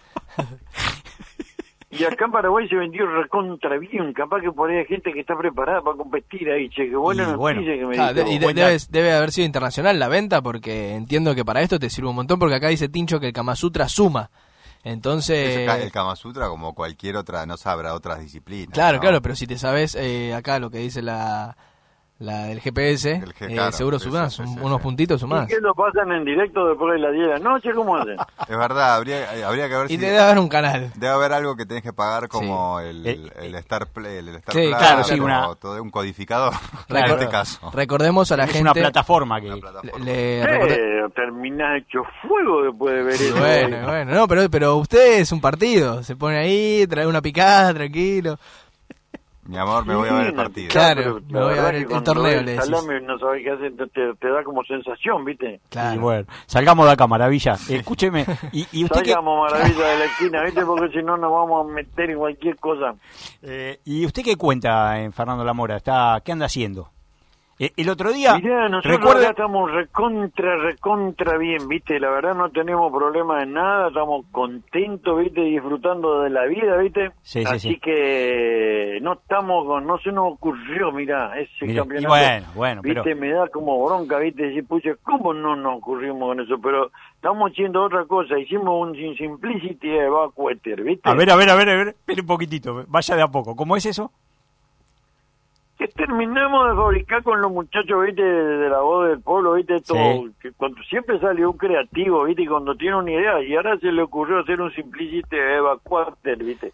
Y acá en Paraguay se vendió recontra bien, capaz que por ahí hay gente que está preparada para competir ahí, che, qué buena noticia que me dijo. Debe haber sido internacional la venta, porque entiendo que para esto te sirve un montón, porque acá dice Tincho que el Kama Sutra suma. Entonces... El Kama Sutra, como cualquier otra, no sabrá otras disciplinas. Claro, ¿no? claro, pero si te sabes acá lo que dice la del GPS, claro, seguro sumás, unos puntitos sumás. ¿Y qué lo pasan en directo después de las 10 de la noche? ¿Cómo hacen? Es verdad, habría que ver y si... te debe haber un canal. Debe haber algo que tenés que pagar como Sí. el Star Play, el Star Sí, Plus, claro, sí, todo un codificador, en Recor- este caso. Recordemos a la Es gente... una plataforma que... Terminás hecho fuego después de ver eso. Bueno, no, pero usted es un partido, se pone ahí, trae una picada, tranquilo. Mi amor, me voy a ver el partido. Claro, me voy a ver el torneo, le decís. Salame, no sabés qué hacer, te da como sensación, ¿viste? Claro. Y bueno, salgamos de acá, maravilla. Escúcheme, y usted Salgamos, maravilla, de la esquina, ¿viste? Porque si no nos vamos a meter en cualquier cosa. ¿Y usted qué cuenta en Fernando Lamora? ¿Qué anda haciendo? El otro día, Mirá, nosotros acá estamos recontra bien, ¿viste? La verdad no tenemos problema en nada, estamos contentos, ¿viste? Disfrutando de la vida, ¿viste? Sí, Así que no se nos ocurrió, mirá, ese campeonato. Y bueno, ¿viste? pero... Me da como bronca, ¿viste? Decir, pucha, ¿cómo no nos ocurrimos con eso? Pero estamos haciendo otra cosa, hicimos un Simplicity de Evacuator, ¿viste? A ver, espere un poquitito, vaya de a poco. ¿Cómo es eso? Que terminamos de fabricar con los muchachos, ¿viste? De la voz del pueblo, ¿viste? Todo, Sí. que cuando siempre sale un creativo, ¿viste? Y cuando tiene una idea, y ahora se le ocurrió hacer un Simplicity de Evacuator, ¿viste?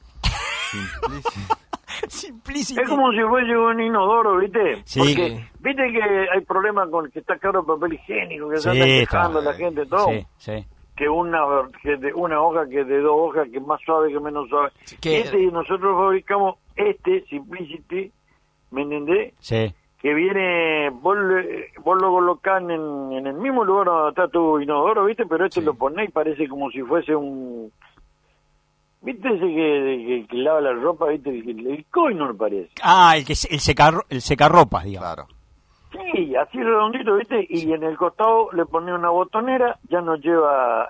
Simplicity. Es como si fuese un inodoro, ¿viste? Sí. Porque, ¿viste que hay problemas con que está caro el papel higiénico, que se Sí, anda está. quejando la gente, todo? Sí. Que una hoja, que de dos hojas, que es más suave, que menos suave. Que- Y nosotros fabricamos Simplicity, ¿me entendés? Sí. Que viene, vos lo colocás en el mismo lugar donde está tu inodoro, ¿viste? Pero lo ponés y parece como si fuese un... ¿Viste ese que lava la ropa, viste? El coinor parece. Ah, el secarropas, digamos. Claro. Sí, así redondito, ¿viste? Y en el costado le ponés una botonera, ya no lleva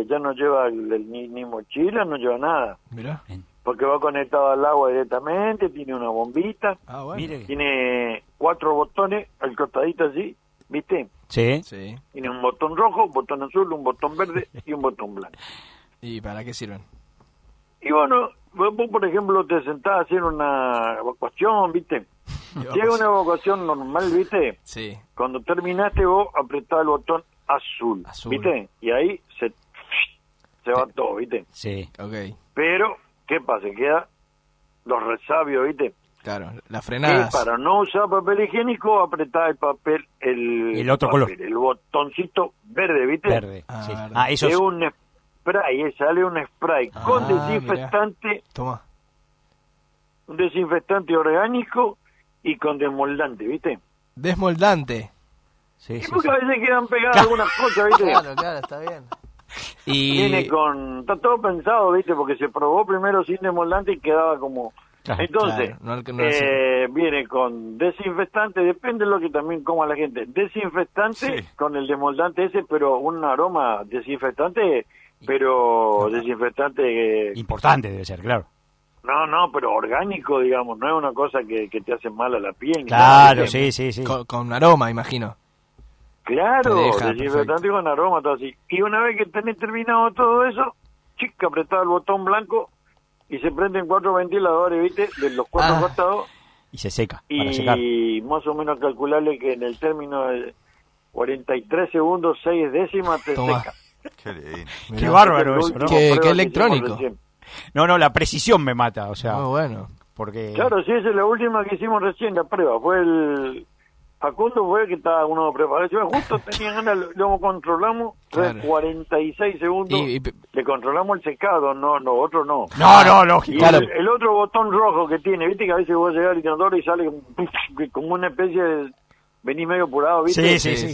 ni mochila, no lleva nada. Mirá. Porque va conectado al agua directamente, tiene una bombita, Ah, bueno. Mire. tiene 4 botones al costadito así, ¿viste? Sí. Sí. Tiene un botón rojo, un botón azul, un botón verde y un botón blanco. ¿Y para qué sirven? Y bueno, vos por ejemplo te sentás a hacer una evacuación, ¿viste? Si hay una evacuación normal, ¿viste? Sí. Cuando terminaste vos apretás el botón azul, ¿viste? Y ahí se va todo, ¿viste? Sí. Ok. Pero, ¿qué pasa? Queda los resabios, ¿viste? Claro, las Que frenadas. para no usar papel higiénico apretás el papel, el otro papel, color. el botoncito verde, ¿viste? Verde. Ah, Sí. verde. Ah, eso Es es... un spray, sale un spray con Ah, desinfectante, Toma. un desinfectante orgánico y con desmoldante, ¿viste? Desmoldante. Sí, Y sí, porque sí. a veces quedan pegadas algunas cosas, ¿viste? Claro, está bien. Y Está todo pensado, ¿viste? Porque se probó primero sin desmoldante y quedaba como... Claro, Entonces, claro, no hace- viene con desinfectante, depende de lo que también coma la gente. Desinfectante Sí. con el desmoldante ese, pero un aroma desinfectante, pero desinfectante... Importante debe ser, claro. No, pero orgánico, digamos, no es una cosa que te hace mal a la piel. Claro, ¿viste? sí. con aroma, imagino. Claro, Te deja, desinfectante con aroma, todo así. Y una vez que tenés terminado todo eso, chica, apretás el botón blanco y se prenden 4 ventiladores, ¿viste? De los 4 costados. Y se seca, para secar. Y más o menos calcularle que en el término de 43 segundos, 6 décimas te Tomá. seca. Qué lindo. Qué bárbaro eso, ¿no? Qué electrónico. No, la precisión me mata, o sea, Muy bueno. porque... Claro, sí, esa es la última que hicimos recién, la prueba. Fue el... Facundo fue el que estaba uno preparado. Yo justo tenía ganas, lo controlamos, fue Claro. 46 segundos, le controlamos el secado, no, otro no. No, Y lógico. Claro. el otro botón rojo que tiene, viste que a veces vos llegás al inodoro y sale como una especie de... Venís medio apurado, ¿viste? Sí.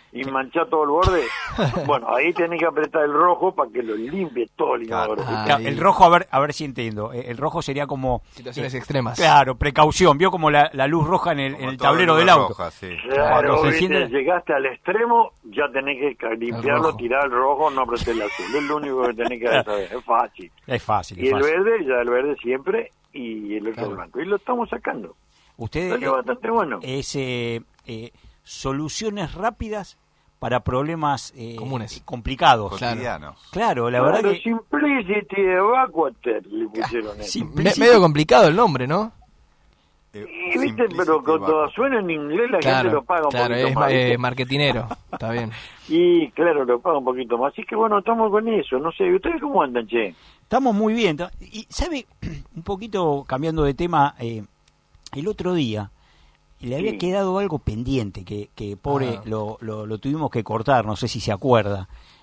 y manchás todo el borde, bueno, ahí tenés que apretar el rojo para que lo limpie todo el inodoro. Claro, el rojo, a ver si entiendo. El rojo sería como... Situaciones extremas. Claro, precaución. Vio como la luz roja en el tablero del auto. Roja, sí. Claro, Cuando se viste, enciende- llegaste al extremo, ya tenés que limpiarlo, rojo. tirar el rojo, no apretar el azul. Es lo único que tenés que saber, es fácil. Es fácil, Y es el fácil. verde, ya el verde siempre, y el otro Claro. blanco. Y lo estamos sacando. Usted Salió bastante bueno. es soluciones rápidas para problemas Comunes. complicados. Cotidianos. Claro, la verdad que... Simplicity Evacuator le pusieron eso. Simplicity. Medio complicado el nombre, ¿no? Y viste, pero cuando suena en inglés la gente lo paga un claro, poquito es más. ¿viste? marketinero. Está bien. Y claro, lo paga un poquito más. Así que bueno, estamos con eso. No sé, ¿y ustedes cómo andan, che? Estamos muy bien. Y, ¿sabe? Un poquito cambiando de tema, el otro día le había Sí. quedado algo pendiente, que pobre lo tuvimos que cortar, no sé si se acuerda.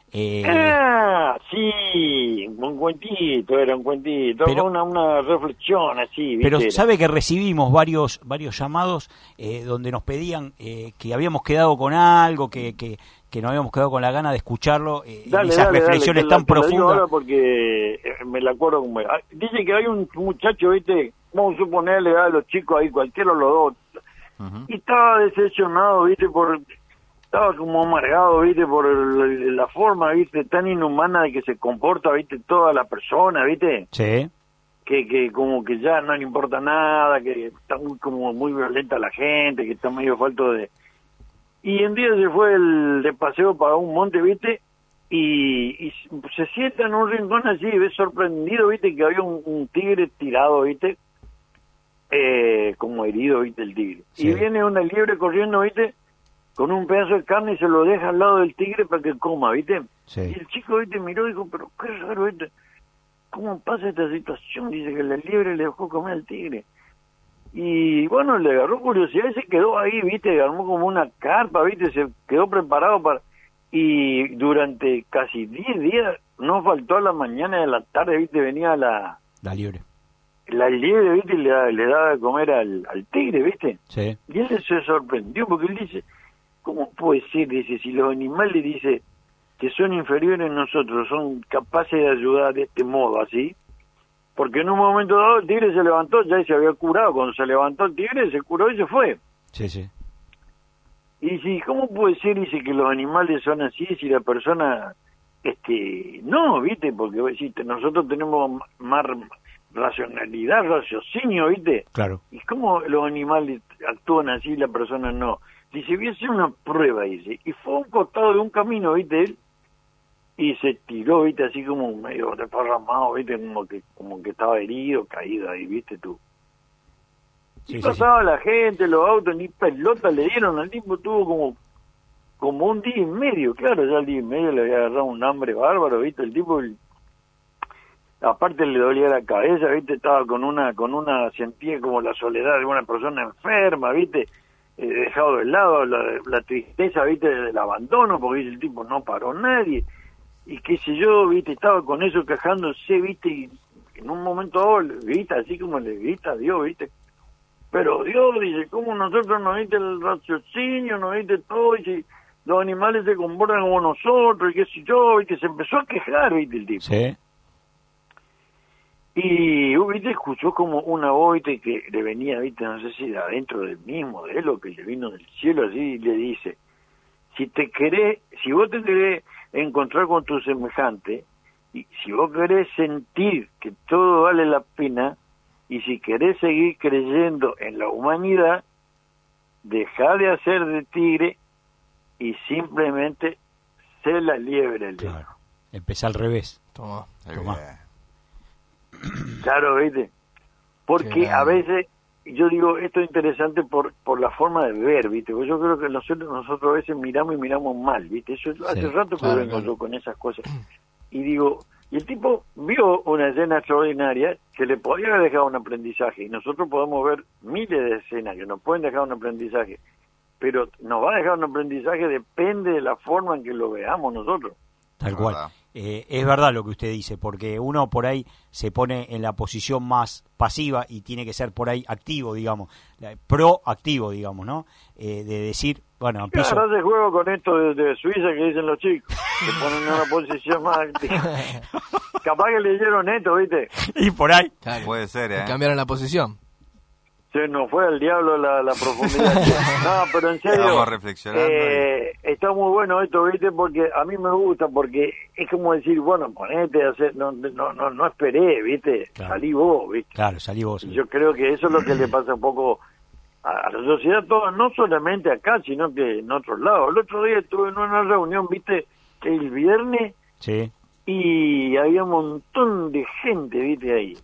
Sí, un cuentito, era un cuentito, Pero- una reflexión así, ¿viste? Pero sabe que recibimos varios llamados donde nos pedían que habíamos quedado con algo, que nos habíamos quedado con la gana de escucharlo, en esas reflexiones que tan te lo digo profundas. ahora porque me la acuerdo como... Dice que hay un muchacho, ¿viste? Vamos a suponerle a los chicos ahí, cualquiera de los dos, y estaba decepcionado, ¿viste? Estaba como amargado, ¿viste? Por la forma, ¿viste? Tan inhumana de que se comporta, ¿viste? Toda la persona, ¿viste? Sí, Que como que ya no le importa nada, que está como muy violenta la gente, que está medio falto de... Y un día se fue de paseo para un monte, ¿viste? Y se sienta en un rincón así, y ve sorprendido, ¿viste? Que había un tigre tirado, ¿viste? Como herido, ¿viste? El tigre. Sí. Y viene una liebre corriendo, ¿viste? Con un pedazo de carne y se lo deja al lado del tigre para que coma, ¿viste? sí. Y el chico, ¿viste? Miró y dijo, pero qué raro, ¿viste? ¿Cómo pasa esta situación? Dice que la liebre le dejó comer al tigre. Y bueno, le agarró curiosidad y se quedó ahí, ¿viste? Armó como una carpa, ¿viste? Se quedó preparado para... Y durante casi 10 días, no faltó a la mañana y a la tarde, ¿viste? Venía la liebre. liebre, ¿viste? Y le daba de comer al tigre, ¿viste? Sí. Y él se sorprendió porque él dice, ¿cómo puede ser? Dice, si los animales, dice, que son inferiores a nosotros, son capaces de ayudar de este modo, así. Porque en un momento dado el tigre se levantó, ya se había curado. Cuando se levantó el tigre, se curó y se fue. Sí, sí. Y dice, ¿cómo puede ser? Dice que los animales son así, si la persona... no, ¿viste? Porque ¿viste? Nosotros tenemos más racionalidad, raciocinio, ¿viste? Claro. ¿Y cómo los animales actúan así y la persona no? Dice, voy a hacer una prueba, dice. Y fue a un costado de un camino, ¿viste? Él, y se tiró, ¿viste? Así como medio desparramado, ¿viste? Como que estaba herido, caído ahí, ¿viste tú? Sí, Y sí, pasaba la gente, los autos, ni pelota le dieron. Al tipo tuvo como un día y medio, claro, ya al día y medio le había agarrado un hambre bárbaro, ¿viste? El tipo... aparte le dolía la cabeza, ¿viste? Estaba con una sentía como la soledad de una persona enferma, ¿viste? Dejado de lado, la tristeza, ¿viste? Del abandono, porque dice el tipo, no paró nadie, y qué sé yo, ¿viste? Estaba con eso quejándose, ¿viste? Y en un momento le grita, así como le grita a Dios, ¿viste? Pero Dios, dice, ¿cómo nosotros nos diste el raciocinio, nos diste todo, y si los animales se comportan como nosotros, y qué sé yo, y que se empezó a quejar, ¿viste? El tipo. Sí. Y, ¿viste? Escuchó como una voz, ¿viste? Que le venía, ¿viste? No sé si de adentro del mismo, de él, o que le vino del cielo, así, y le dice, si vos te querés encontrar con tu semejante, y si vos querés sentir que todo vale la pena, y si querés seguir creyendo en la humanidad, dejá de hacer de tigre y simplemente sé la liebre. Claro. Empezá al revés. Toma. Tomá. Claro, ¿viste? Porque a veces, yo digo, esto es interesante por la forma de ver, ¿viste? Porque yo creo que nosotros a veces miramos mal, ¿viste? Eso hace rato que vengo yo con esas cosas. Y digo, y el tipo vio una escena extraordinaria que le podía haber dejado un aprendizaje, y nosotros podemos ver miles de escenas que nos pueden dejar un aprendizaje, pero nos va a dejar un aprendizaje, depende de la forma en que lo veamos nosotros. Tal cual. es verdad lo que usted dice, porque uno por ahí se pone en la posición más pasiva y tiene que ser por ahí activo, digamos, proactivo, digamos, ¿no? De decir, bueno, empiezo... Claro, hace juego con esto de Suiza que dicen los chicos, se ponen en una posición más activa. Capaz que leyeron esto, ¿viste? Y por ahí... Claro. Puede ser, ¿eh? Cambiaron la posición. Se nos fue al diablo la profundidad. No, pero en serio, Estamos reflexionando está muy bueno esto, ¿viste? Porque a mí me gusta, porque es como decir, bueno, ponete a hacer, no esperé, ¿viste? Claro. Salí vos, ¿viste? Claro, salí vos. Y yo creo que eso es lo que le pasa un poco a la sociedad toda, no solamente acá, sino que en otros lados. El otro día estuve en una reunión, ¿viste? El viernes, Sí. y había un montón de gente, ¿viste? Ahí.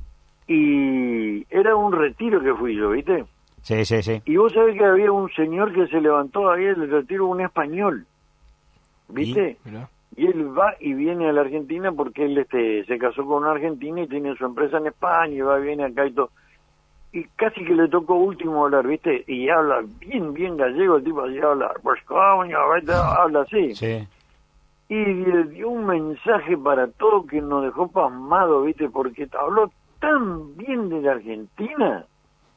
Y era un retiro que fui yo, ¿viste? Sí, sí, sí. Y vos sabés que había un señor que se levantó ahí del retiro, un español, ¿viste? Mirá. Y él va y viene a la Argentina porque él se casó con una argentina y tiene su empresa en España y va y viene acá y todo. Y casi que le tocó último hablar, ¿viste? Y habla bien gallego, el tipo así habla, pues coño, habla así. Sí. Y le dio un mensaje para todo que nos dejó pasmado, ¿viste? Porque habló tan bien de la Argentina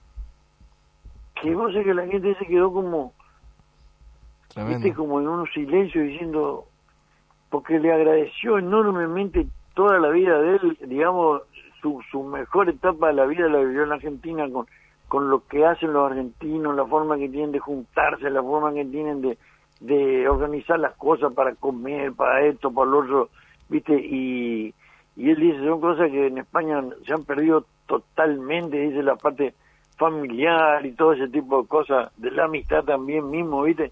que vos sé que la gente se quedó como, Tremendo. ¿viste? Como en un silencio diciendo, porque le agradeció enormemente toda la vida de él, digamos, su mejor etapa de la vida la vivió en la Argentina con lo que hacen los argentinos, la forma que tienen de juntarse, la forma que tienen de organizar las cosas para comer, para esto, para lo otro, ¿viste? Y él dice, son cosas que en España se han perdido totalmente, dice, la parte familiar y todo ese tipo de cosas, de la amistad también mismo, ¿viste?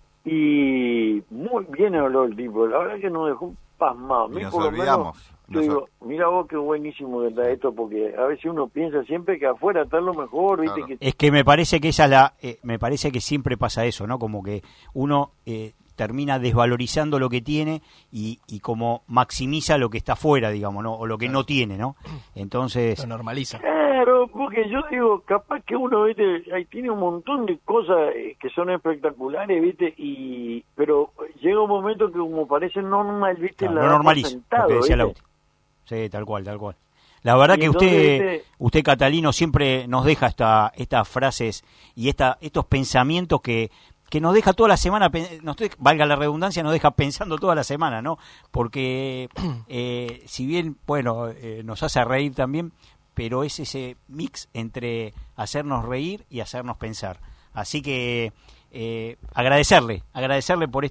Y muy bien habló el tipo, la verdad que nos dejó pasmado. A mí, Y nos por lo olvidamos. menos, yo digo, mira vos qué buenísimo que está esto, porque a veces uno piensa siempre que afuera está lo mejor, ¿viste? Claro. Que Es que me parece que esa es la, me parece que siempre pasa eso, ¿no? Como que uno termina desvalorizando lo que tiene y como maximiza lo que está afuera, digamos, ¿no? O lo que no tiene, ¿no? Entonces, Lo normaliza. Claro, porque yo digo, capaz que uno, ¿viste? Ahí tiene un montón de cosas que son espectaculares, ¿viste? Pero llega un momento que como parece normal, ¿viste? claro, La lo damos normaliza, sentado, lo que decía ¿viste? Lauti. Sí, tal cual, tal cual. La verdad Y que entonces, usted Catalino siempre nos deja estas frases y estos pensamientos que nos deja toda la semana, valga la redundancia, nos deja pensando toda la semana, ¿no? Porque si bien, bueno, nos hace reír también, pero es ese mix entre hacernos reír y hacernos pensar. Así que agradecerle por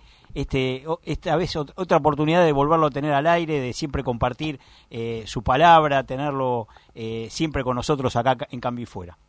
esta vez otra oportunidad de volverlo a tener al aire, de siempre compartir su palabra, tenerlo siempre con nosotros acá en Cambio y Fuera.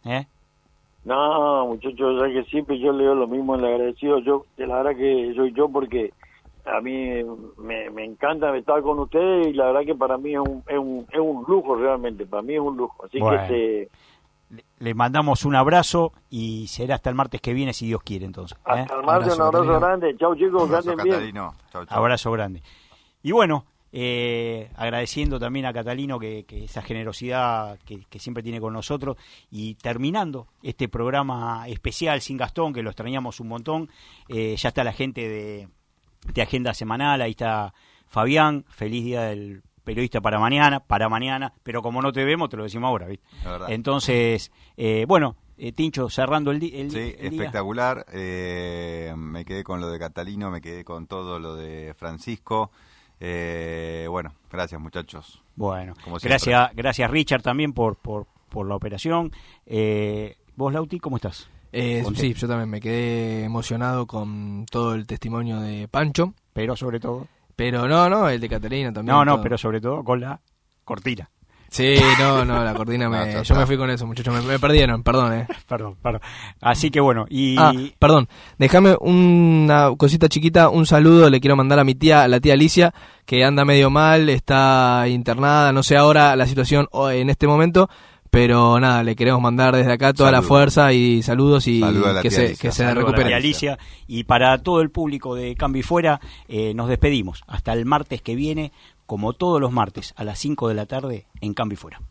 No, muchachos, ya que siempre yo leo lo mismo, le agradecido. Yo, la verdad que soy yo porque a mí me encanta estar con ustedes y la verdad que para mí es un lujo realmente, para mí es un lujo. Así bueno, que le mandamos un abrazo y será hasta el martes que viene si Dios quiere entonces. hasta el martes, un abrazo Catalino. grande. Chau chicos, que Abrazo, anden bien. Catalino. Chau, chau. Abrazo grande. Y bueno, agradeciendo también a Catalino que esa generosidad que siempre tiene con nosotros y terminando este programa especial sin Gastón, que lo extrañamos un montón. Ya está la gente de Agenda Semanal, ahí está Fabián, feliz día del periodista para mañana, pero como no te vemos te lo decimos ahora, ¿viste? La verdad. Entonces, bueno, Tincho, cerrando el día. Sí, espectacular. Me quedé con lo de Catalino, me quedé con todo lo de Francisco. Bueno, gracias muchachos. Bueno, Como siempre. gracias Richard también por la operación. ¿Vos, Lauti, cómo estás? Sí, yo también me quedé emocionado con todo el testimonio de Pancho. Pero sobre todo... Pero no, el de Catalina también. No, todo. pero sobre todo con la cortina. Sí, no, la cortina No, yo me fui con eso, muchachos, me perdieron, perdón, Perdón. Así que bueno, perdón, déjame una cosita chiquita, un saludo, le quiero mandar a mi tía, la tía Alicia, que anda medio mal, está internada, no sé ahora la situación en este momento, pero nada, le queremos mandar desde acá toda la fuerza y saludos y Saludo a la que tía Alicia. se Saludo a la recupere. tía Alicia. Y para todo el público de Cambio y Fuera, nos despedimos. Hasta el martes que viene, como todos los martes, a las 5 de la tarde, en Cambio y Fuera.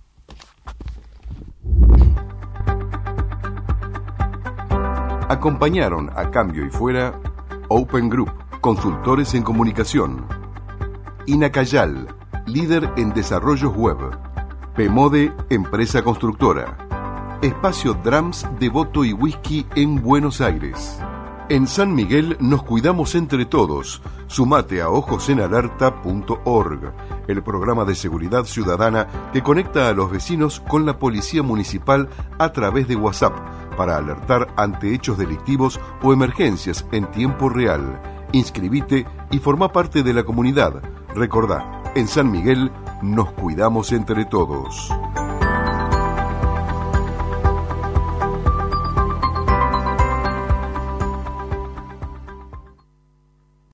Acompañaron a Cambio y Fuera Open Group, consultores en comunicación. Inacayal, líder en desarrollos web. Pemode, empresa constructora. Espacio Drums, Devoto y Whisky en Buenos Aires. En San Miguel nos cuidamos entre todos. Sumate a ojosenalerta.org, el programa de seguridad ciudadana que conecta a los vecinos con la policía municipal a través de WhatsApp para alertar ante hechos delictivos o emergencias en tiempo real. Inscribite y forma parte de la comunidad. Recordá, en San Miguel nos cuidamos entre todos.